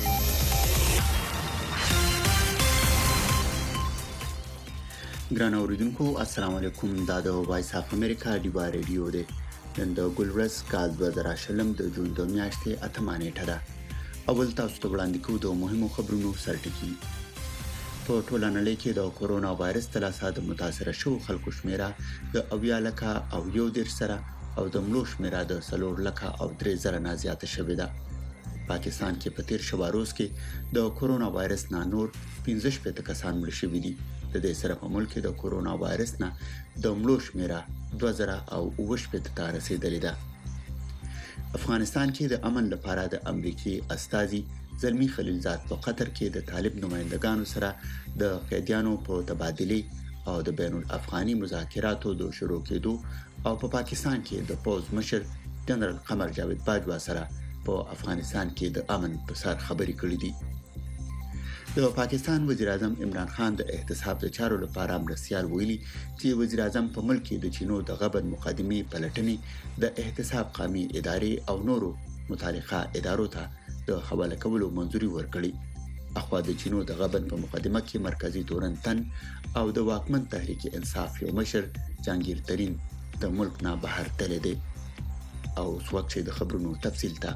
ګران اوریدونکو السلام علیکم. دا د وایس اف امریکا جیو ریډیو دی. نن د ګلورس کال 2020 د جون د میاشتې 8 نیټه ده. اول تاسو ته وړاندې کوو د مهمو خبرونو سرټکی. په ټوله نړۍ کې د کورونا وایرس تلاسه د متاثر شوو خلکو شمیره د 90,001 سره او د مړو شمیره د 4,03,000 نه زیاته شوې ده. پاکستان کې په تیر شوه روز کې د کورونا وایرس نه نور 15 کسان مړ شوي دي. د دې سره په ملک کې د کورونا وایرس نه د مړو شمیره 2019 ته رسیدلې ده. افغانستان کې د امن لپاره د امریکای استازي زلمی خلیلزاد په قطر کې د طالب نمائندګانو سره د قیدیانو په تبادله او د بین الافغاني مذاکراتو د شروع کېدو او په پاکستان کې د پوز مشر جنرال قمر جاوید باجوا سره په افغانستان کې د امن په سر خبرې کړې دي. د پاکستان وزیر اعظم عمران خان د احتساب د چارو لپاره مرستيال ویلي چې وزیر اعظم په ملک کې د چینو د غبن مقدمي پلټنې د احتساب قومي ادارې او نورو متعلقه ادارو ته د حواله کولو منځوري ورکړي. اخوا د چینو د غبن په مقدمه کې مرکزی تورن تن او د واکمن تحریک انصاف یو مشر جهانگیر ترین د ملک نه بهر تللی دی. او وخت د خبرونو تفصیل ته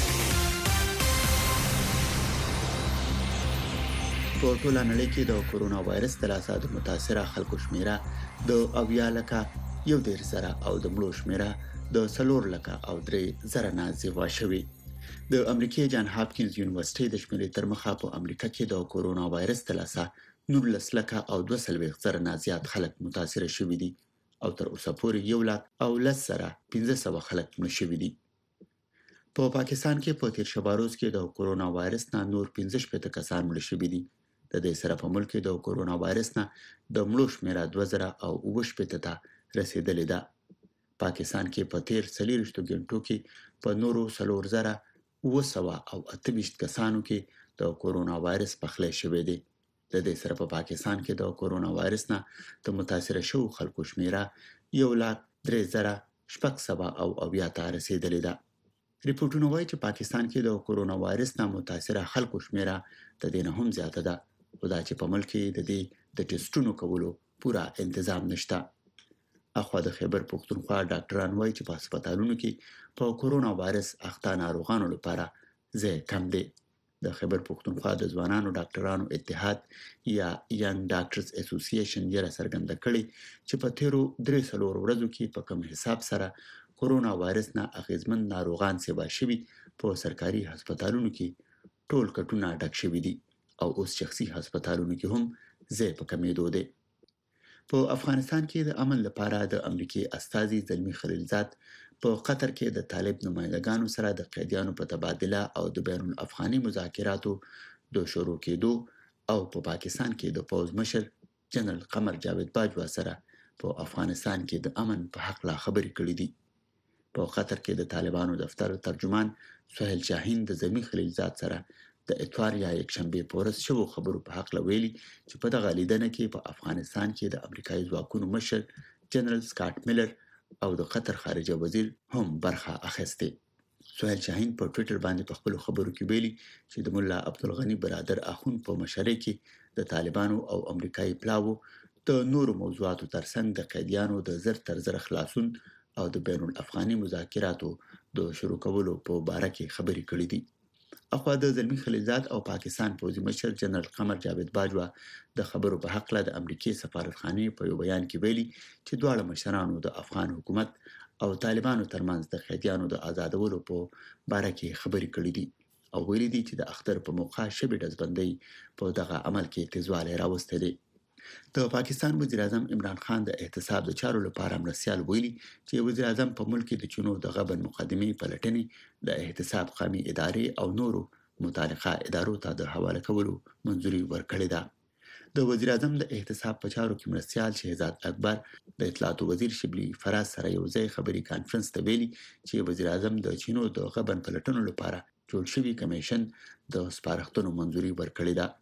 په ټوله نړۍ کې د کورونا وایرس تلاسه د متاثره خلکو شمیره د 90,001 او د مړو شمیره د 4,03,000 نه زیات شوې. د امریکای جان هاپکینز یونیورسيټي د شمیرې تر مخه په امریکا کې د کورونا وایرس تلاسه 19,200 نه زیات خلک متاثر شوي دي او تر اوسه پورې 1,15,000 خلک مړ شوي دي. په پاکستان کې په تیر شبا روز کې د کورونا وایرس نه نور 15 کسان مړ شوي دي. د دې سره په ملک کې د کورونا وایرس نه د مړو شمیره 2019 ته رسیدلې ده. پاکستان کې په تیر 40 غنټو کې په نورو 4,928 کسانو کې د کورونا وایرس پخلی شوی دی. د دې سره په پاکستان کې د کورونا وایرس نه د متاثر شوو خلکو شمیره 1,03,700 ته رسیدلې ده. ریپورتونه وايي چې پاکستان کې د کورونا وایرس نه متاثر خلکو شمیره د دې نه هم زیاته ده. خدا چې په ملک کې د دې د ټیسټونو کولو پوره تنظیم نشته. اخوا د خیبر پختونخوا ډاکټران وايي چې په هسپتالونو کې په کورونا وایرس اخته ناروغانو لپاره ځای کم دی. د خیبر پختونخوا د ځوانانو ډاکټرانو اتحاد یا ینګ ډاکټرز اسوسییشن یې څرګنده کړې چې په تیرو 3 ورځو کې په کم حساب سره کورونا وایرس نه اغیزمن ناروغان سیوا شوي په سرکاري هسپتالونو کې ټول کټونه ډک شوي دي او اوس شخصي هسپتالونو کې هم ځای په کمیدو دی. په افغانستان کې د امن لپاره د امریکای استازي زلمی خلیلزاد په قطر کې د طالب نمائندګانو سره د قیدیانو په تبادله او د بین الافغاني مذاکراتو د شروع کېدو او په پاکستان کې د پوز مشر جنرال قمر جاوید باجوا سره په افغانستان کې د امن په حق لا خبرې کړې دي. په قطر کې د طالبانو دفتر ترجمان سهیل شاهین د زلمی خلیلزاد سره د اتوار یا یکشنبه پورس شوو خبرو په حق لویلي چې په دغه لیدنه کې په افغانستان کې د امریکایي ځواکونو مشر جنرال سکاټ میلر او د قطر خارجه وزیر هم برخه اخیسته. سهیل شاهین په ټوئیټر باندې په خپل خبرو کې ویلي چې د مولا عبدالغنی برادر اخون په مشرۍ کې د طالبانو او امریکایي پلاوو د نورو موضوعاتو ترڅنګ د قیدیانو د زر تر زر خلاصون او د بین الافغاني مذاکراتو د شروع کولو په باره کې خبرې کړې دي. اخوا د زلمی خلیلزاد او پاکستان پوځي مشر جنرال قمر جاوید باجوا د خبرو په حق له د امریکای سفارتخانه په یو بیان کې ویلي چې دواړه مشرانو د افغان حکومت او طالبانو ترمنځ د قیدیانو د آزادولو په باره کې خبرې کړې دي او ویلي دي چې د اختر په موقع شبې دزبندۍ په دغه عمل کې تیزوالی راوستی دی. د پاکستان وزیر اعظم عمران خان د احتساب د چارو لپاره مرستيال ویلي چې وزیر اعظم په ملک کې د چینو د غبن مقدمي پلټنې د احتساب قومي ادارې او نورو متعلقه ادارو ته د حواله کولو منځوري ورکړې ده. د وزیر اعظم د احتساب په چارو کې مرستيال شهزاد اکبر د اطلاعات وزیر شبلی فراز سره یو ځای خبري کانفرنس ته ویلي چې وزیر اعظم د چینو د غبن پلټنو لپاره جوړ شوی کمیشن د سپارښتنو منځوري ورکړې ده.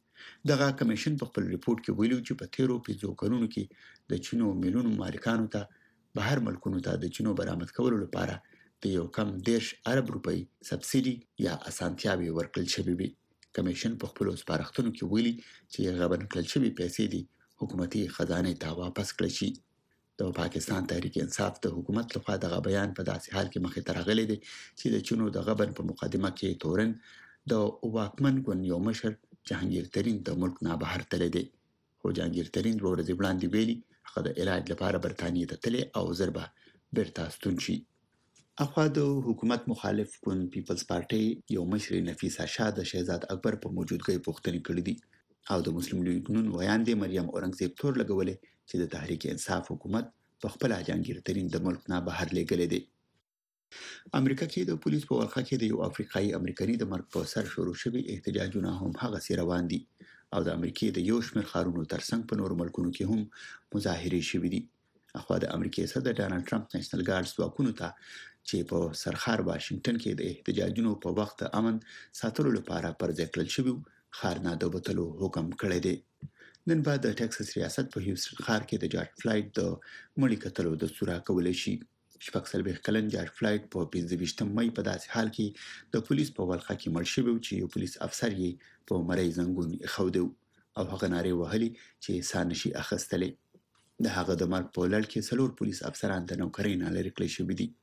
دغه کمیشن په خپل ریپورت کې ویلي چې په تیرو 5 کلونو کې د چینو میلیونو مالکانو ته بهر ملکونو ته د چینو برآمد کولو لپاره د یو کم 10 ارب روپۍ سبسیډي یا اسانتیاوي ورکړل شوې وي. کمیشن په خپل سپارښتنو کې ویلي چې غبن کړل شوی پیسې دي حکومتي خزانه ته واپس کړل شي. د پاکستان تحریک انصاف د حکومت لخوا دغه بیان په داسې حال کې مخې ته راغلی دی چې د چینو د غبن په مقدمه کې تورن د واکمن ګوند یو مشر جهانگیر ترین د ملک نه بهر تللی دی. خو جهانگیر ترین ورځې وړاندې ویلي هغه د علاج لپاره برتانیې ته تللی او زر به بیرته ستون شي. اخوا د حکومت مخالف ګوند پیپلز پارټي یو مشر نفیسه شاه د شهزاد اکبر په موجودګۍ پوښتنې کړې دي او د مسلم لیگ نون ویاندې مریم اورنګزیب تور لګولې چې د تحریک انصاف حکومت په خپل جهانگیر ترین د ملک نه بهر لګلې دي. امریکا کې د پولیس په ورخه کې د یو افریقایي امریکایي د مرګ په سر شروع شوي احتجاجونه هم هغه سي روان دي او د امریکای د یو شمېر ښارونو ترڅنګ په نور ملکونو کې هم مظاهرې شوې دي. اخوا د امریکای صدر ډانلډ ټرمپ نېشنل ګارډز ځواکونو ته چې په سرخار واشنگټن کې د احتجاجونو په وخت امن ساتلو لپاره پر ځای کړل شوی خار نه د بوتلو حکم کړی دی. نن بعد د ټکساس ریاست په هیوستن ښار کې د جارج فلایډ د مړی کتلو دستور کولای شي. شپږ څلوېښت کلن جارج فلایډ په 25 مې په داسې حال کې د پولیس په ولخه کې مړ شوی چې یو پولیس افسر یې په مړی زنګون خودو او هغه نارې وهلي چې سانشي اخستلې. د هغه د مرګ په لړ کې څلور پولیس افسران د نوکرۍ نه لرې کړل شوي دي.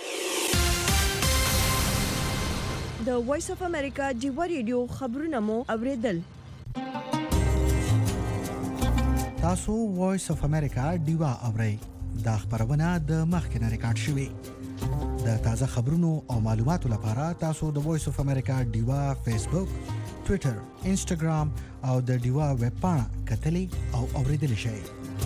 د وایس اف امریکا ډیوا ریډیو خبرونه مو اوریدل. تاسو وایس اف امریکا ډیوا اورئ. دا خبرونه د مخکنه ریکارډ شوې. د تازه خبرونو او معلوماتو لپاره تاسو د وایس اف امریکا ډیوا فیسبوک، ټوئیټر، انسټاګرام او د ډیوا ویب پاڼه کتلی او اوریدلی شئ.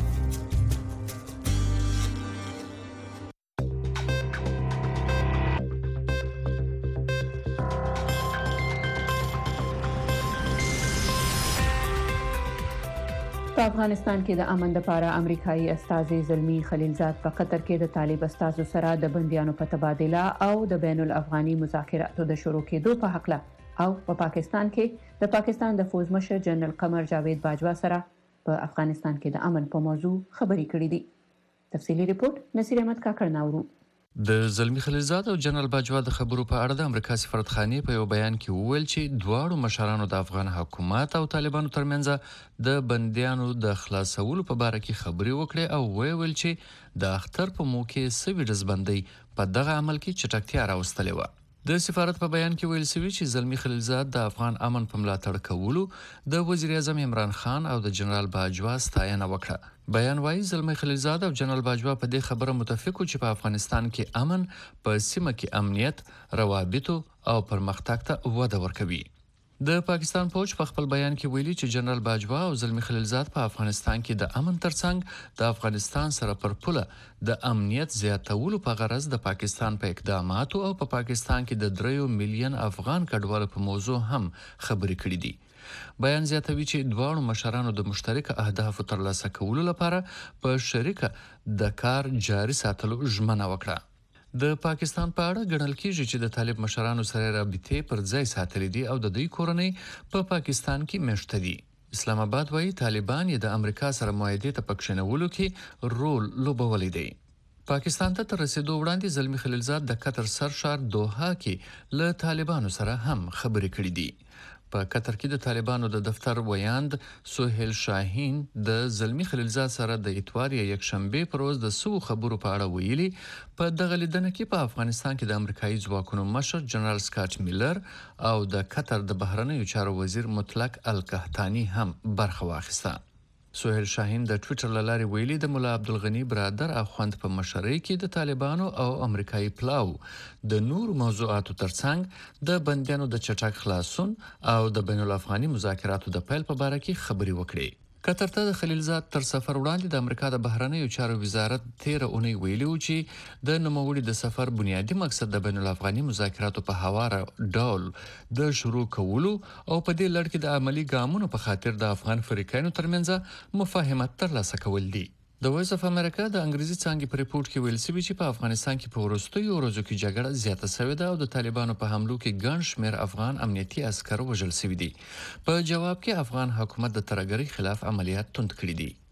په افغانستان کې د امن لپاره امریکایي استازي زلمی خلیلزاد په قطر کې د طالب استازو سره د بنديانو په تبادله او د بین الافغاني مذاکراتو د شروع کېدو په حق له او په پاکستان کې د پاکستان د فوج مشر جنرال قمر جاوید باجوا سره په افغانستان کې د امن په موضوع خبرې کړې دي. تفصیلی ریپورت نصیر احمد کاکړ ناورو. د زلمی خلیلزاد او جنرال باجوا د خبرو په اړه د امریکا سفارتخانې په یو بیان کې وویل چې دواړو مشرانو د افغان حکومت او طالبانو ترمنځ د بندیانو د خلاصولو په اړه کې خبرې وکړې او ویل چې د اختر په موقع سوي ډزبندۍ په دغه عمل کې چټکتیا راوستلې و. د سفارت په بیان کې ویل شوی چې زلمی خلیلزاد د افغان امن په ملاتړ کولو د وزیر اعظم عمران خان او د جنرال باجوا ستاینه وکړه. بیان وايي زلمی خلیلزاد او جنرال باجوا په دې خبره متفق وو چې په افغانستان کې امن په سیمه کې امنیت، روابط او پرمختګ ته وده ورکوي. د پاکستان فوج په خپل بیان کې ویلي چې جنرال باجوا او زلمی خلیلزاد په افغانستان کې د امن ترڅنګ د افغانستان سره پر پوله د امنیت زیاتولو په غرض د پاکستان په اقداماتو او په پاکستان کې د 3 میلیون افغان کډوالو په موضوع هم خبرې کړې دي. بیان زیاتوي چې دواړو مشرانو د مشترک اهدافو ترلاسه کولو لپاره په شریکه د کار جاري ساتلو ژمنه وکړه. د پاکستان په اړه ګڼل کېږي چې د طالب مشرانو سره رابطې پر ځای ساتلې دي او د دوی کورنۍ په پاکستان کې مېشته دي. اسلام آباد وايي طالبان یې د امریکا سره معاهدې ته پکښینولو کې رول لوبولی دی. پاکستان ته تر رسیدو وړاندې زلمی خلیلزاد د قطر سرشار دوحه کې له طالبانو سره هم خبرې کړې دي. په قطر کې د طالبانو د دفتر ویاند سهیل شاهین د زلمی خلیلزاد سره د اتوار یا یکشنبه پر ورځ د سو خبرو په اړه ویلي. په دغه لیدنه کې په افغانستان کې د امریکایي ځواکونو مشر جنرال سکاټ میلر او د قطر د بهرنیو چارو وزیر مطلق القحطانی هم برخه واخیسته. سهیل شاهین د ټوئیټر له لارې ویلي د مولا عبدالغنی برادر اخوند په مشرۍ کې د طالبانو او امریکایي پلاو د نور موضوعاتو ترڅنګ د بندیانو د چټک خلاصون او د بین الافغاني مذاکراتو د پیل په اړه کې خبرې وکړې. قطر ته د خلیلزاد تر سفر وړاندې د امریکا د بهرنیو چارو وزارت 13 اونۍ ویلي و چې د نوموړي د سفر بنیادی مقصد د بین الافغاني مذاکراتو په هواره ډول د شروع کولو او په دې لړ کې د عملی ګامونو په خاطر د افغان فریقینو ترمنځ مفاهمت ترلاسه کول دي. د وایس اف امریکا د انګریزي څانګې په ریپورت کې ویل شوی چې په افغانستان کې په وروستیو ورځو کې جګړه زیاته شوې ده او د طالبانو په حملو کې ګڼ شمېر افغان امنیتي عسکر وژل شوي دي. په جواب کې افغان حکومت د ترهګرۍ خلاف عملیات توند کړي دي.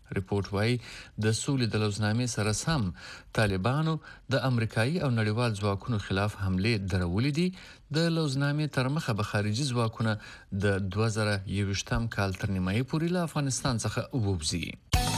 ریپورت وايي د سولې د لوزنامې سره سم طالبانو د امریکایي او نړیوال ځواکونو خلاف حمله درولې دي. د لوزنامې تر مخه به خارجي ځواکونه د 2021 کال تر نیمایي پورې له افغانستان څخه ووځي.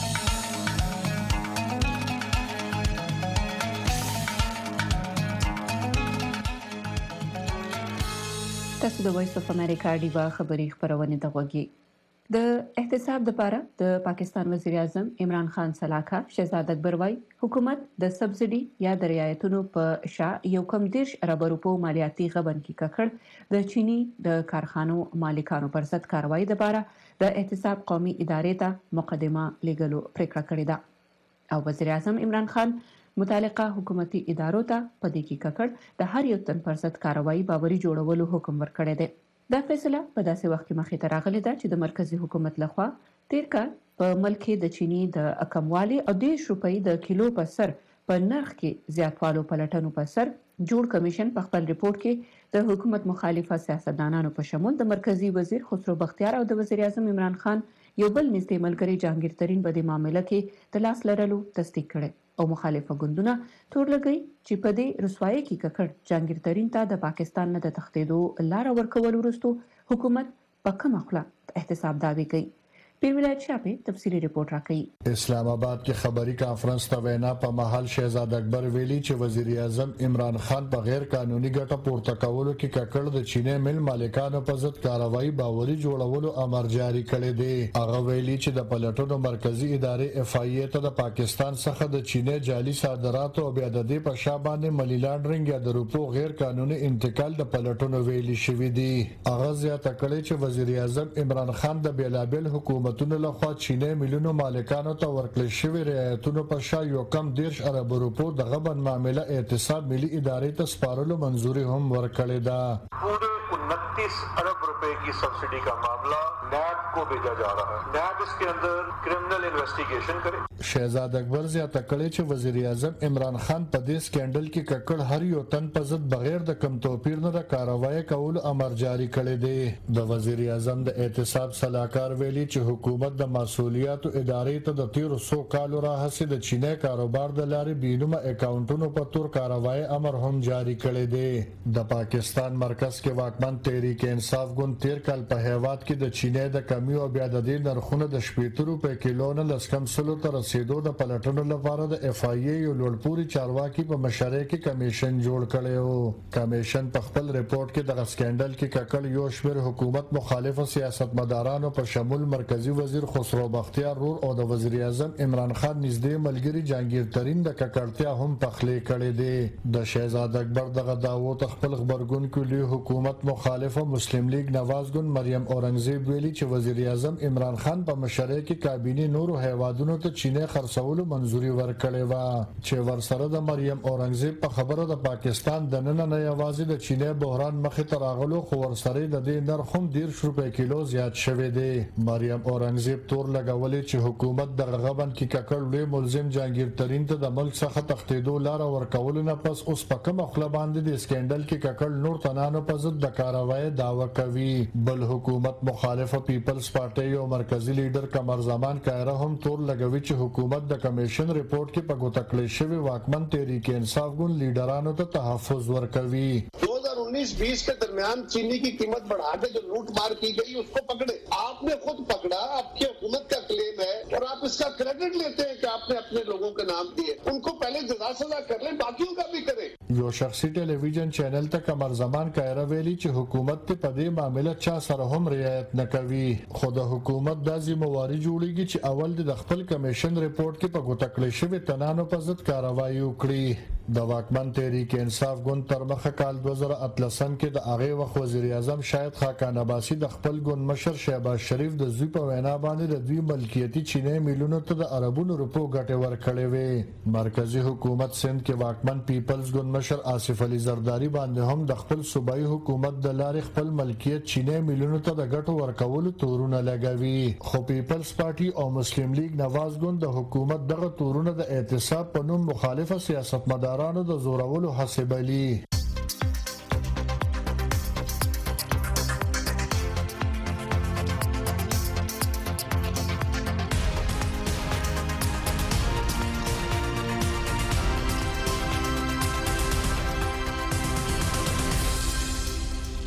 تاسو د وایس اف امریکا ډیوا خبری خبرونه د غوږی د احتساب لپاره د پاکستان وزیر اعظم عمران خان سلاکا شهزاده اکبر وايي حکومت د سبسيډي یا د رعایتونو په شا یو کم 10 ارب روپو مالیاتي غبن کې ککړ د چینی د کارخانو مالکانو پر ضد کاروایی لپاره د احتساب قومي ادارې ته مقدمه لګلو پریکړه کړې ده او وزیر اعظم عمران خان متعلقه حکومتي ادارو ته په دې کې ککړ د هر یو تن پر ضد کاروایی باوري جوړولو حکم ورکړی دی. دا فیصله په داسې وخت کې مخې ته راغلې ده چې د مرکزی حکومت لخوا تیر کال په ملک کې د چینی د کموالي او 10 روپۍ د کیلو په سر په نرخ کې زیاتوالو پلټنو په سر جوړ کمیشن په خپل ریپورت کې د حکومت مخالفه سیاستدانانو په شمول د مرکزی وزیر خسرو بختیار او د وزیر اعظم عمران خان یو بل نږدې ملګری جهانگیر ترین په دې معاملې کې د لاس لرلو تصدیق کړي او مخالفه ګوندونه تور لګي چې په دې رسوایی کې ککړ جهانگیر ترین ته د پاکستان نه د تښتېدو لار ورکول وروسته حکومت په کومه خپل احتساب دعوی کوي. پیر ولایت شاپی تفصیلی رپورت راکړي. اسلام آباد کې خبري کانفرنس ته وینا په محل شهزاده اکبر ویلي چې وزیر اعظم عمران خان په غیر قانوني ګټه پورته کولو کې ککړ د چینه مل مالکانو په ضد کاروایی باوري جوړولو امر جاری کړی دی. هغه ویلي چې د پلټنو مرکزی ادارې اف ای ای ته د پاکستان څخه د چینه جعلي صادرات او بیا د دې په شابه ملي لانډرینګ یا د روپو غیر قانوني انتقال د پلټنو ویلي شوی دی. هغه زیاته کړی چې وزیر اعظم عمران خان د بیلابل حکومتونو لخوا چینه ملیونو مالکانو ته ورکړل شوی رعایتونو په شا یو کم 10 ارب روپو د غبن معاملې احتساب ملي ادارې ته سپارلو منزوري هم ورکړې ده. पूरे 29 अरब रुपए की सब्सिडी का मामला नैब को भेजा जा रहा है. नैब इसके अंदर क्रिमिनल इन्वेस्टिगेशन करे. शहजाद अकबर زیاته کړی چې وزیر اعظم عمران خان په دې سکینډل کې ککړ هر یو تن په ضد بغیر د کم توپیر نه د کاروایی کول امر جاری کړی دی. د وزیر اعظم د احتساب صلاحکار ویلي چې حکومت د مسولیتو ادارې ته د 1300 کالو راهسې د چینه کاروبار د لارې بینومه اکاونټونو په تور کاروایی امر هم جاری کړی دی. د پاکستان مرکز کې واکمن تحریک انصاف ګوند تیر کال په هیواد کې د چینه د کمی او بیا د دې نرخونو د 70 روپے کیلو نه لسکم سلو تر رسیدو د پلټنو لپاره د اف ای ای یو لوړپوري چارواکي په مشرۍ کې کمیشن جوړ کړی و. کمیشن په خپل ریپورت کې د سکینډل کې ککړ یو شمېر حکومت مخالف سیاستمدارانو په شمول مرکزی وزیر خسرو بختیار رور او د وزیر اعظم عمران خان نږدې ملګری جهانگیر ترین د ککړتیا هم پخلې کړې دي. د شهزاده اکبر دغه داوو ته خپل خبرګون کې لوی حکومت مخالف مسلم لیگ نواز ګوند مریم اورنګزیب ویلي چې وزیر اعظم عمران خان په مشرۍ کې کابینه نورو هیوادونو ته چینه خرڅولو منزوري ورکړې و چې ورسره د مریم اورنګزیب په خبره د پاکستان د نن نه یوازې د چینه بحران مخې ته راغلو خو ورسره د دې نرخ هم 10 روپے کیلو زیات شوی دی. مریم اورنګزیب تور لګولې چې حکومت د غبن کې ککړ لوی ملزم جهانگیر ترین ته د ملک څخه تښتېدو لار ورکول نه پس اوس په کومه خپل باندې د سکینډل کې ککړ نور تنانو په ضد د کاروایی داوا کوي. بل حکومت مخالفه پیپلز پارټي او مرکزی لیډر قمر زمان کایره هم تور لګوي چې حکومت د کمیشن ریپورت کې په ګوته کړی شوی واکمن تحریک انصاف ګوند لیډرانو ته تحفظ ورکوي. 2019-20 के दरमियान चीनी की कीमत बढ़ा के जो लूट मार की गई उसको पकड़े. आपने खुद पकड़ा, आपकी हुकूमत का क्लेम है और आप इसका क्रेडिट लेते हैं कि आपने अपने लोगों के नाम दिए. उनको पहले जजा सजा कर ले, बाकियों का भी करें. یو شخصي ټلویزیون چینل ته قمر زمان کایره ویلي چې حکومت ته په دې معاملې چا سره هم رعایت نه کوي. خو د حکومت د ذمہواری جوړیږي چې اول د خپل کمیشن ریپورت کې په ګوته کړی شوی تنانو په ضد کاروایی وکړي. د واکمن تحریک انصاف ګوند تر مخه کال 2013 کې د هغه وخت وزیر اعظم شاهد خاقان عباسی د خپل ګوند مشر شهباز شریف د زوی په وینا باندې د دوی ملکیتي چینه میلیونو ته د عربونو روپو ګټه ورکړې وې. مرکزی حکومت سند کې واکمن پیپلز ګوند مشر آصف علي زرداری باندې هم د خپل صوبایي حکومت د لارې خپل ملکیت چینه میلیونو ته د ګټو ورکولو تورونه لګوي. خو پیپلز پارټي او مسلم لیگ نواز ګوند د حکومت دغه تورونه د احتساب په نوم مخالفه سیاستمدارانو د زورولو حسابلي.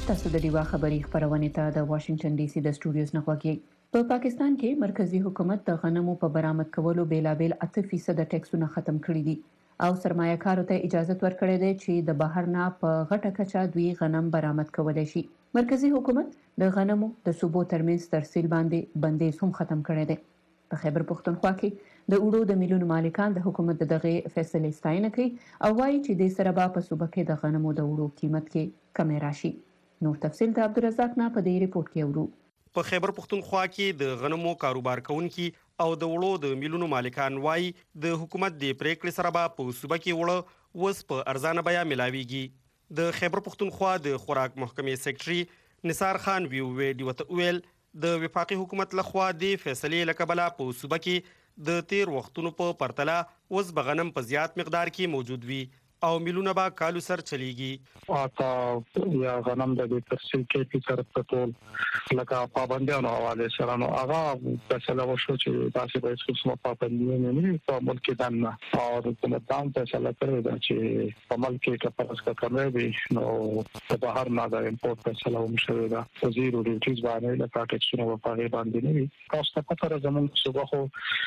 تاسو د ډیوا خبري خبرونه ته د واشنگټن ډي سي د سټوډیوز نه غواړئ. په پاکستان کې مرکزی حکومت د غنمو په برآمد کولو بیلابل 8% ټیکسونه ختم کړي دي او سرمایه‌کارو ته اجازه ورکړې ده چې د بهر نه په غټه کچه دوی غنم برآمد کولای شي. مرکزی حکومت د غنمو د صوبو ترمنځ ترسیل باندې بندیز هم ختم کړی دی. په خیبر پښتونخوا کې د اوړو د میلیونو مالکان د حکومت دغه فیصله ستاینه کوي او وایي چې د سره په صوبه کې د غنمو د اوړو قیمت کې کمی راشي. نور تفصیل د عبدالرزاق نه په دې ریپورت کې ورو. په خیبر پښتونخوا کې د غنمو کاروبار کوونکي او د وړو د میلیونو مالکان وایي د حکومت د پریکړې سره به په صوبه کې وړو وس په ارزانه بیا ملاويږي. د خیبر پښتونخوا د خوراک محکمې سیکریټري نثار خان ویل د وفاقي حکومت لخوا د فیصلې لکبله په صوبه کې د تیر وختونو په پرتله وس بغنم په زیات مقدار کې موجود وي او میلیونه با کالو سر چلیږي. اته یا غنم د ترسیل کې په تر ټول لکه پابندیانو حواله سره نو هغه فیصله وشو چې تاسو به څه پابندي نه وي په ملک کې دنه او حکومت دام فیصله کړې ده چې په ملک کې کپرس کا کمې وي نو په بهر نه د امپورټ فیصله ومشوي ده. وزیر ډیوټیز باندې له ټیکسونو په پاره باندې نه وي. تاسو په تر زمون صوبه خو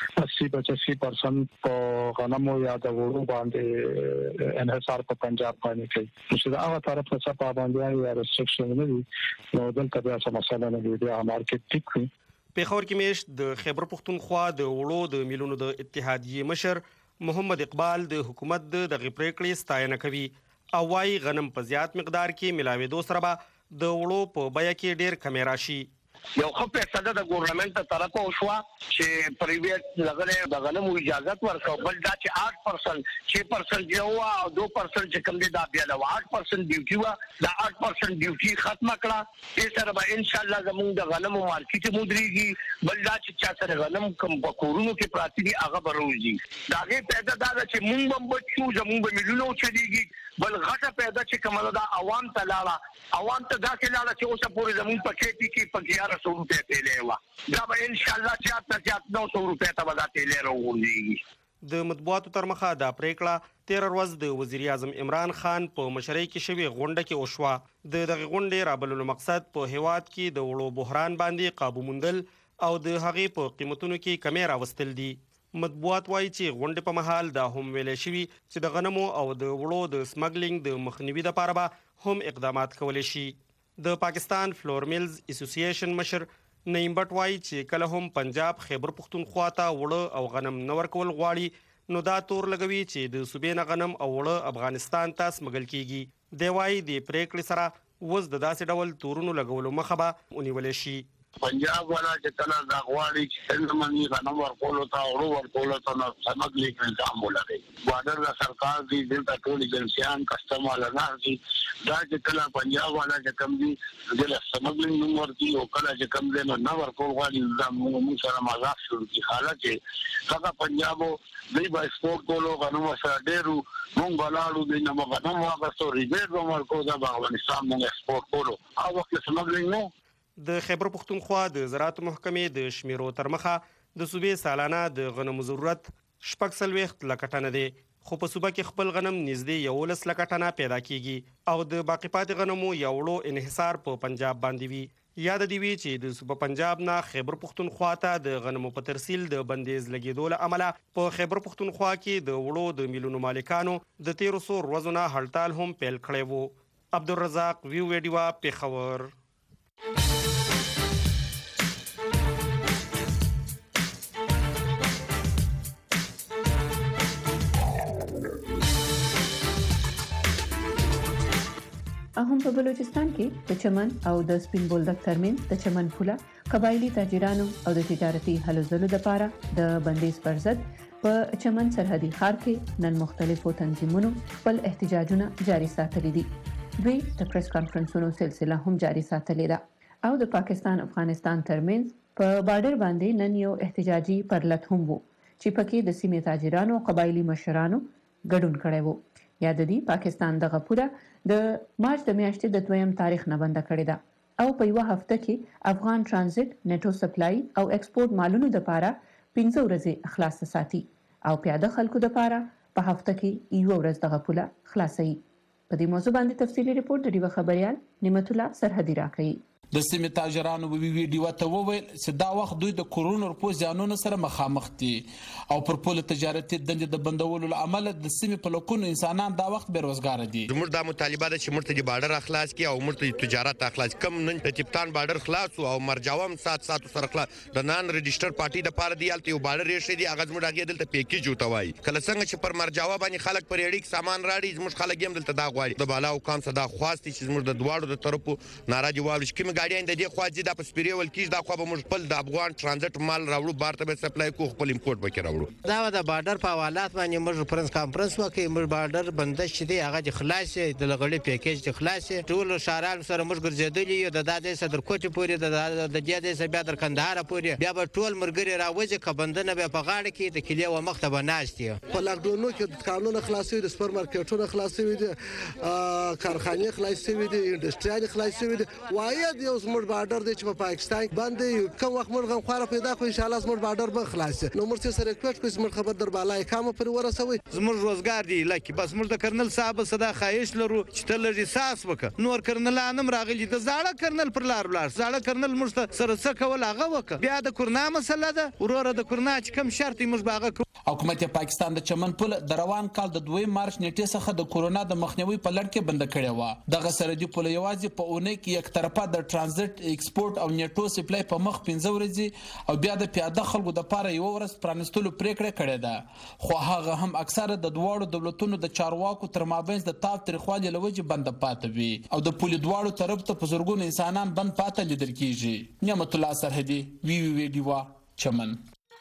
80% په غنمو یا د وړو باندې انحصار په پنجاب باندې کوي. چې دا هغه طرف څخه پابندیان یا ریستریکشن نه دي نو دلته بیا څه مسله نه دی. دا مارکیټ ټیک وي. پیښور کې میش د خیبر پښتونخوا د وړو د میلیونو د اتحادیې مشر محمد اقبال د حکومت د پریکړې ستاینه کوي او وايي غنم په زیات مقدار کې ملاوي سره به د وړو په بیه کې ډیر کمی راشي. یو خو په صدا د ګورنمنت طرفه وشو چې پرایویټ لګره د غنمو اجازه ورکړه بل دا چې 8% 6% جو او 2% چې کوم دي دا بیا له 8% ډیوټي وا دا 8% ډیوټي ختمه کړه. دې سره به ان شاء الله زموږ د غنمو مارکیټ مودريږي. بل دا چې چا سره غنم کم په کورونو کې پراتی دي هغه بروزي. داغه پیدا دا چې مونږ هم بچو زموږ به مليونو چديږي. بل غټه پیدا چې کومه دا عوام ته لاړه عوام ته دا کې لاړه چې اوسه پورې زموږ پکې کې په 1100 روپے تیلې وا دا به ان شاء الله چې 900 روپے ته ودا تیلې راوړي. د مطبوعاتو تر مخه دا پریکړه 13 ورځ د وزیر اعظم عمران خان په مشرۍ کې شوی غونډه کې وشوه. دغه غونډې رابللو مقصد په هیواد کې د وړو بحران باندې قابو موندل او د هغې په قیمتونو کې کمی راوستل دي. مطبوعات وایي چې غونډې په مهال دا هم ویل شوی چې د غنمو او د وړو د سمګلینګ د مخنیوي لپاره به هم اقدامات کولای شي. د پاکستان فلور میلز اسوسییشن مشر نعیم بټ وایي چې کله هم پنجاب خیبر پښتونخوا ته وړو او غنم نه ورکول غواړي نو دا تور لګوي چې د صوبې نه غنم او وړو افغانستان ته سمګل کیږي. دی وایي د پریکړې سره وز د داسې ډول تورونو لګولو مخه به ونیول شي. پنجاب والا چې کله دا غواړي چې څنګه باندې غنم ورکول او ورو ورکول ته نو سمګ لیک نظام ولري. بارډر د سرکار دی د ټول ایجنسیان کسٹمر نه دي دا چې کله پنجاب والا چې کم دي د سمګ لیک ورتي او کله چې کم دي نو ورکول غواړي دا موږ سره مذاق شروع کی حالت چې هغه پنجابو دی با سپورت کولو غنم سره ډیرو مونږ بلالو د نو غنم واغستو ریبیر ورکو دا افغانستان مونږ سپورت کولو او وخت سمګ لیک نو د خیبر پښتونخوا د زراعت محکمې د شمیرو تر مخه د صوبې سالانه د غنمو ضرورت 40 لک ټنه دی خو په صوبه کې خپل غنم نږدې 11 لک ټنه پیدا کیږي او د باقی پاتې غنمو یو وړو انحصار په پنجاب باندې وي. یاد دی وی چې د صوبه پنجاب نه خیبر پښتونخوا ته د غنمو په ترسیل د بندیز لګیدو له امله په خیبر پښتونخوا کې د وړو د میلیونو مالکانو د 1300 ورځو نه هړتال هم پیل کړی وو. عبدالرزاق ویډیو پیښور. هم په بلوچستان کې د چمن او د سپین بولدک ترمنځ د چمن پوله قبایلی تاجرانو او د تجارتي هلو ځلو لپاره د بندیز پر ضد په چمن سرحدي ښار کې نن مختلفو تنظیمونو خپل احتجاجونه جاري ساتلي دي. دوی د پریس کانفرنسونو سلسله هم جاري ساتلې ده او د پاکستان افغانستان ترمنځ په بارډر باندې نن یو احتجاجي پرلط هم وو چې پکې د سیمې تاجرانو او قبایلی مشرانو ګډون کړی وو. یاد دی پاکستان دغه پوره د مارچ د میاشتې د 2 تاریخ نه بند کړی ده او په یو هفته کې افغان ترانزیت نیټو سپلای او ایکسپورت مالونو لپاره 15 ورځې خلاص ساتي او پیاده خلکو لپاره په هفته کې یو ورځ دغه پوله خلاصي. په دې موضوع باندې تفصیلي ریپورت د ډیوه خبريال نعمت الله سرحدي راکړي. د سیمې تاجرانو ویډیو ته وویل چې دا وخت دوی د کورونا په ځانونو سره مخامخ دي او پر پول تجارتي د بندولو لامل د سیمې په لکونو انسانان دا وخت بیروزګار دي. زموږ د مطالبه چې موږ ته بارډر اخلاص کی او موږ ته تجارت اخلاص کم نن د تپتان بارډر خلاص او مرجاوم سات سره خلاص د نان ريجستر پارټي د پاره دی الته یو بارډر ریشي دی اغاز موږ هغه دلته پیکیج وتوای کله څنګه چې پر مرجاوه باندې خلک پر اړیک سامان راړي زموږ خلک هم دلته دا غواړي د بالا او کام صدا خواستي چې زموږ د دواړو د طرفو ناراضي واوري چې کوم ګاډیان د دې خواځي د پسپریول کیږي دا خو به موږ خپل د افغان ترانزیت مال راوړو بارته به سپلای کو خپل امپورټ وکړو راوړو دا د بارډر په حوالات باندې موږ پرنس کانفرنس وکړو موږ بارډر بندش دي هغه د خلاص د لغړی پیکیج د خلاص ټول شارال سره موږ ګرځېدلی د دادې صدر کوټي پورې د دې سبا در کندهار پورې بیا به ټول مرګري راوځي کبندنه به په غاړه کې د کلیه و مختبه ناشتي په لاکډاونو کې د قانون خلاصي د سپر مارکیټونو خلاصي دي کارخانه خلاصي دي انډستریال خلاصي دي وايد یو زموږ بارډر دی چې په پاکستان باندې کوم وخت موږ غوړه پیدا کو ان شاء الله زموږ بارډر به خلاص نو موږ سره ریکوست کوم زموږ خبر در بالای کامه پر ورسوي زموږ روزګار دی لکه بس موږ د کرنل صاحب صدا خواهش لرو چې تل احساس وک نور کرنلانم راغلي د زاړه کرنل پر لار زاړه کرنل موږ سره څه کول هغه وک بیا د کورنا مسله ده وروره د کورنا چې کم شرط موږ باغه حکومت پاکستان د چمن پل د روان کال د 2 مارچ نیټې څخه د کورونا د مخنیوي په لړ کې بند کړی و دغه سرحدي پل یوازې په اونۍ کې یک طرفه د ترانزیت ایکسپورت او نیټو سپلای په مخ 15 ورځې او بیا د پیاده خلکو د پاره یو ورځ پرانستلو پریکړه کړې ده خو هغه هم اکثره د دواړو دولتونو د چارواکو تر مابین د تاو تاریخوالي لوجه بند پاتې وي او د پولی دواړو طرف ته په زورګون انسانان بند پاتې لیدل کیږي. نعمت الله سرحدي وی ډیوا چمن.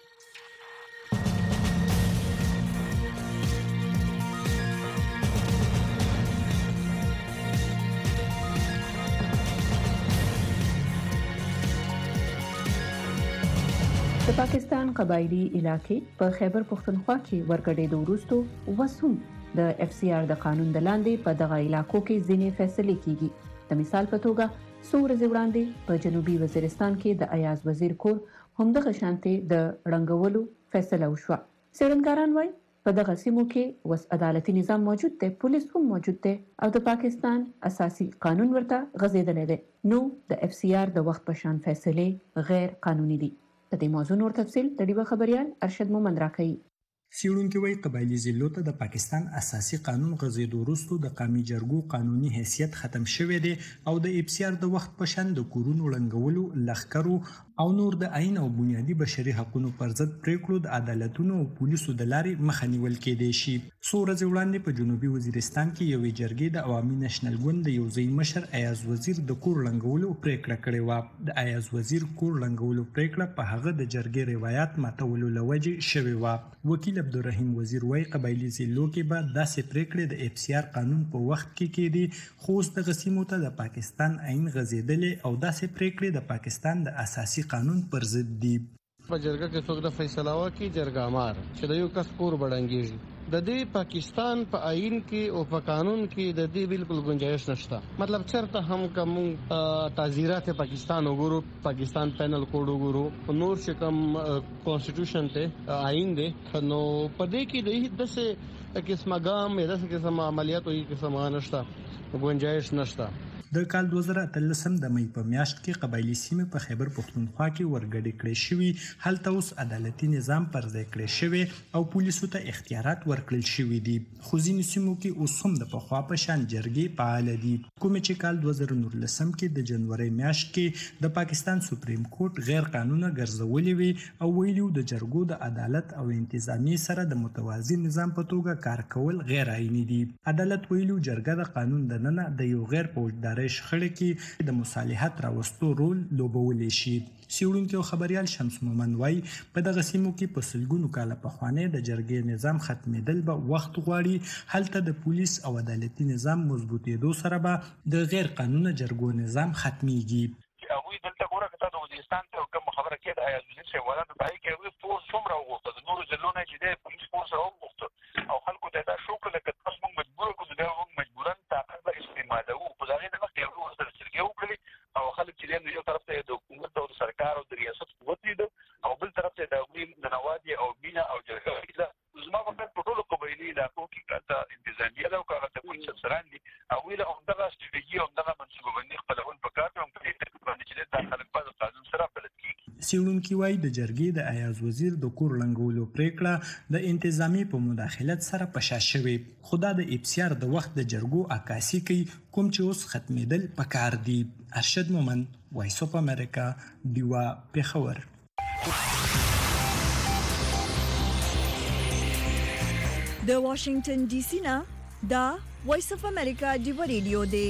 د پاکستان قبایلی علاقې په خیبر پختونخوا کې ورګډېدو وروسته وسوم د اف سی آر د قانون د لاندې په دغه علاقو کې ځینې فیصلې کیږي. د مثال په توګه څو ورځې وړاندې په جنوبي وزیرستان کې د ایاز وزیر کور همدغه شانتي د رنګولو فیصله وشوه. څېړنګاران وايي په دغه سیمو کې وس عدالتي نظام موجود دی پولیس هم موجود دی او د پاکستان اساسي قانون ورته غځېدلی دی نو د اف سی آر د وخت په شان فیصلې غیر قانوني دي. د دې موضوع نور تفصیل د ډیوه خبريال ارشد مومند راکړي. څېړونکي وايي قبایلي ضلعو ته د پاکستان اساسي قانون غځېدو وروسته د قومي جرګو قانوني حیثیت ختم شوی دی او د اف سی آر د وخت په شان د کورونو ړنګولو لښکرو او نور د عین او بنیادي بشري حقوقو پر ضد پریکړو د عدالتونو او پولیسو د لارې مخه نیول کېدای شي. څو ورځې وړاندې په جنوبي وزیرستان کې یوې جرګې د عوامي نېشنل ګوند د یو ځای مشر ایاز وزیر د کور ړنګولو پریکړه کړې وه. د ایاز وزیر کور ړنګولو پریکړه په هغه د جرګې روایت ماتولو لوجې شوې وه. وکیل عبدالرحیم وزیر وايي قبایلي ضلعو کې به داسې پریکړې د اف سی آر قانون په وخت کې کېدي خو اوس دغه سیمو ته د پاکستان عین غځېدلې او داسې پریکړې د پاکستان د اساسي قانون پر ضد دي. په جرګه کې څوک د فیصله وکړي جرګامار چې د یو کس کور بډنګېږي د دې پاکستان په آئین کې او په قانون کې د دې بالکل گنجائش نشته. مطلب چرته هم کوم تعزیرات پاکستان وګورو پاکستان پینل کوډ وګورو نور چې کوم کانسټیټیوشن ته آئین دی نو په دې کې د څه قسمه ګام د څه قسمه عملیات او قسمه نشته گنجائش نشته. د کال 2013 د مې په میاشت کې قبایلی سیمې په خیبر پختونخوا کې ورګډې کړې شوې هلته اوس عدالتي نظام پر ځای کړی شوی او پولیسو ته اختیارات ورکړل شوي دي خو ځینې سیمو کې اوس هم د پخوا په شان جرګې فعال دي کومې چې کال 2019 کې د جنوري میاشت کې د پاکستان سپریم کورټ غیر قانوني ګرځولې وي او ویلو د جرګو د عدالت او انتظامی سره د متوازی نظام په توګه کار کول غیر عیني دي. عدالت ویلو جرګه د قانون د ننه د یو غیر فوجدار شخړې کې د مصالحت راوستو رول لوبولی شي. څېړونکی او خبريال شمس مومند وايي په دغه سیمو کې په سلګونو کاله پخوانی د جرګې نظام ختمېدل به وخت غواړي هلته د پولیس او عدالتي نظام مضبوطېدو سره به د غیر قانوني جرګو نظام ختميږي. هغوی دلته ګوره که تا د وزیرستان ته کوم خبره کېده ایاز وزیر صاحب ولا د پای کې هغوی فورس څومره وغوښته د نورو ضلعو نه چې دی پولیس فورس راوغوښته او خلکو ته دا شو کړله که تاسو موږ مجبوره کړو بیا موږ مجبورا طاقت به استعمالوو خو د هغې نه مخکې هغوی ورسره جرګې وکړلې او خلک چې دی یو طرف ته د حکومت او د سرکار او د ریاست قوت لیده او بل طرف ته د هغوی ننواتې او مینه او جرګه لیده. زما په فکر په ټولو قبایلي علاقو کې که هلته انتظامیه ده او که هلته پولیس افسران دي څېړونکي وایي د جرګې د ایاز وزیر د کور لنګولو پریکړه د انتظامی په مداخلت سره په شا شوې، خو دا د ابسیار د وخت د جرګو عکاسي کوي کوم چې اوس ختمېدل پکار دي. ارشد مومند، وایس اف امریکا، ډیوا، پېښور. د واشنگټن ډي سي نه دا وایس اف امریکا ډیوا ریډیو دی.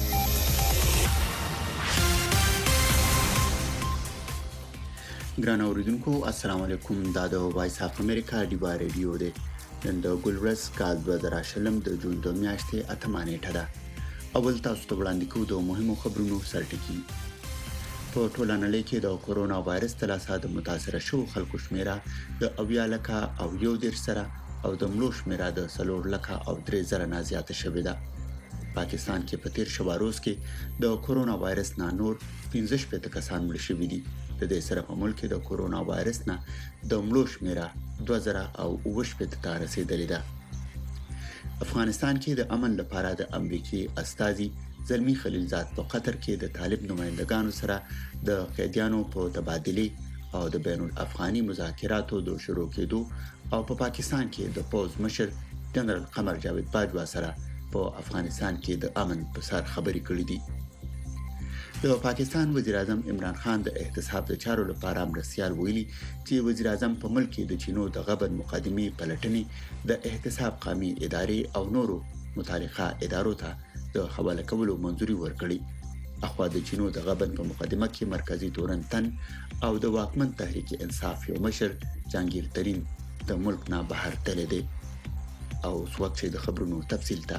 ګران اوریدونکو السلام علیکم. دا د وایس اف امریکا ډیوا ریډیو دی. نن د ګلورس کال 2020 د جون د میاشتې 8 نیټه ده. اول تاسو ته وړاندې کوو د مهمو خبرونو سرټکی. په ټوله نړۍ کې د کورونا وایرس تلاسه د متاثر شوو خلکو شمیره د 90,001 سره او د مړو شمیره د 4,03,000 نه زیاته شوې ده. پاکستان کې په تیر شوه روز کې د کورونا وایرس نه نور 15 کسان مړ شوي دي. د دې سره په ملک کې د کورونا وایرس نه د مړو شمیره 2019 ته رسیدلې ده. افغانستان کې د امن لپاره د امریکای استازي زلمی خلیلزاد په قطر کې د طالب نمائندګانو سره د قیدیانو په تبادله او د بین الافغاني مذاکراتو د شروع کېدو او په پاکستان کې د پوز مشر جنرال قمر جاوید باجوا سره په افغانستان کې د امن په سر خبرې کړې دي. د پاکستان وزیر اعظم عمران خان د احتساب د چارو لپاره مرستيال ویلي چې وزیر اعظم په ملک کې د چینو د غبن مقدمي پلټنې د احتساب قومي ادارې او نورو متعلقه ادارو ته د حواله کولو منځوري ورکړي. اخوا د چینو د غبن په مقدمه کې مرکزی تورن تن او د واکمن تحریک انصاف یو مشر جهانگیر ترین د ملک نه بهر تللی دی. او وخت چې د خبرونو تفصیل ته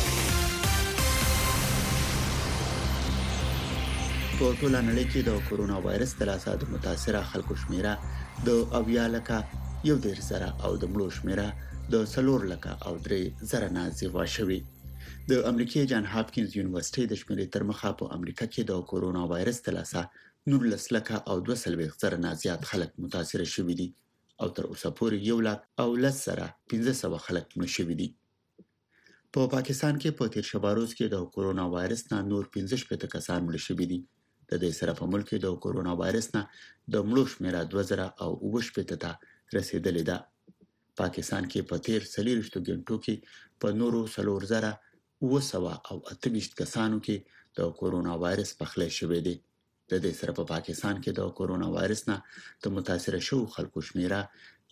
په ټوله نړۍ کې د کورونا وایرس تلاسه د متاثره خلکو شمیره د 90,001 او د مړو شمیره د 4,03,000 نه زیات شوې. د امریکای جان هاپکینز یونیورسيټي د شمیرې تر مخه په امریکا کې د کورونا وایرس تلاسه 19,200 نه زیات خلک متاثر شوي دي او تر اوسه پورې 1,1500 خلک مړ شوي دي. په پاکستان کې په تیر شبه روز کې د کورونا وایرس نه نور 15 کسان مړ شوي دي. د دې سره په ملک کې د کورونا وایرس نه د مړو شمیره 2019 ته رسیدلې ده. پاکستان کې په تیر 40 غنټو کې په نورو 4,928 کسانو کې د کورونا وایرس پخلی شوی دی. د دې سره په پاکستان کې د کورونا وایرس نه د متاثر شوو خلکو شمیره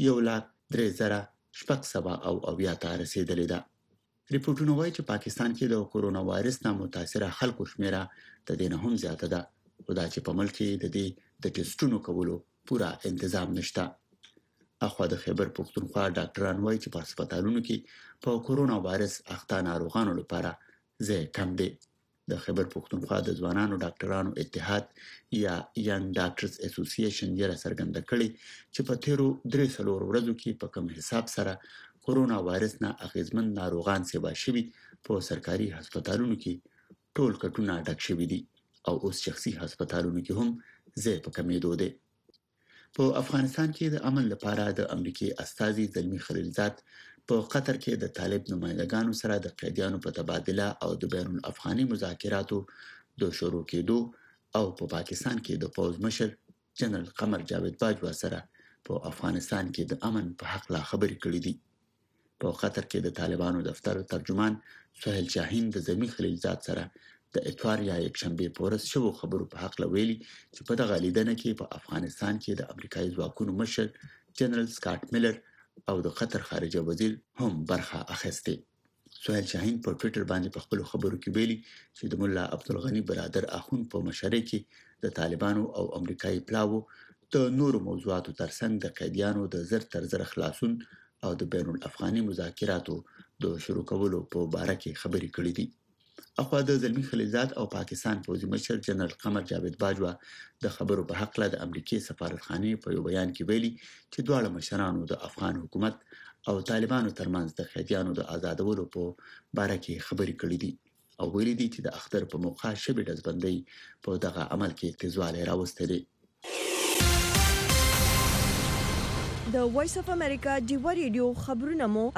1,03,700 ته رسیدلې ده. ریپورتونه وایي چې پاکستان کې د کورونا وایرس نه متاثر خلکو شمیره د دې نه هم زیاته ده. خدا چې په ملک کې د دې د ټیسټونو کولو پورا تنظیم نشته. اخوا د خیبر پختونخوا ډاکټران وایي چې په هسپتالونو کې په کورونا وایرس اخته ناروغانو لپاره ځای کم دی. د خیبر پختونخوا د ځوانانو ډاکټرانو اتحاد یا ینګ ډاکټرز اسوسییشن یې څرګنده کړې چې په تیرو 3 ورځو کې په کم حساب سره کورونا وایرس نه اغیزمن ناروغان سیوا شوي په سرکاري هسپتالونو کې ټول کټونه ډک شوي دي او اوس شخصي هسپتالونو کې هم ځای په کمیدو دی. په افغانستان کې د امن لپاره د امریکای استازي زلمی خلیلزاد په قطر کې د طالب نمائندګانو سره د قیدیانو په تبادله او د بین الافغاني مذاکراتو د شروع کېدو او په پاکستان کې د پوز مشر جنرال قمر جاوید باجوا سره په افغانستان کې د امن په حق لا خبرې کړې دي. په قطر کې د طالبانو دفتر ترجمان سهیل شاهین د زلمی خلیلزاد سره د اتوار یا یکشنبه په ورځ شوو خبرو په حق لویلي چې په دغه لیدنه کې په افغانستان کې د امریکایي ځواکونو مشر جنرال سکاټ میلر او د قطر خارجه وزیر هم برخه اخیسته. سهیل شاهین په ټوئیټر باندې په خپل خبرو کې ویلي چې د مولا عبدالغنی برادر اخون په مشرۍ کې د طالبانو او امریکایي پلاوو د نورو موضوعاتو ترڅنګ د قیدیانو د زر تر زر خلاصون او د بین الافغاني مذاکراتو د شروع کولو په اړه کې خبرې کړې دي. اخوا د زلمی خلیلزاد او پاکستان پوځي مشر جنرال قمر جاوید باجوا د خبرو په حق له د امریکای سفارتخانه په یو بیان کې ویلي چې دواړه مشرانو د افغان حکومت او طالبانو ترمنځ د قیدیانو د آزادولو په اړه کې خبرې کړې دي او ویلي دي چې د اختر په موقع شبي دزبندۍ په دغه عمل کې تیزوالی راوسته دي. د وایس اف امریکا ډیوا ریډیو خبرونه مو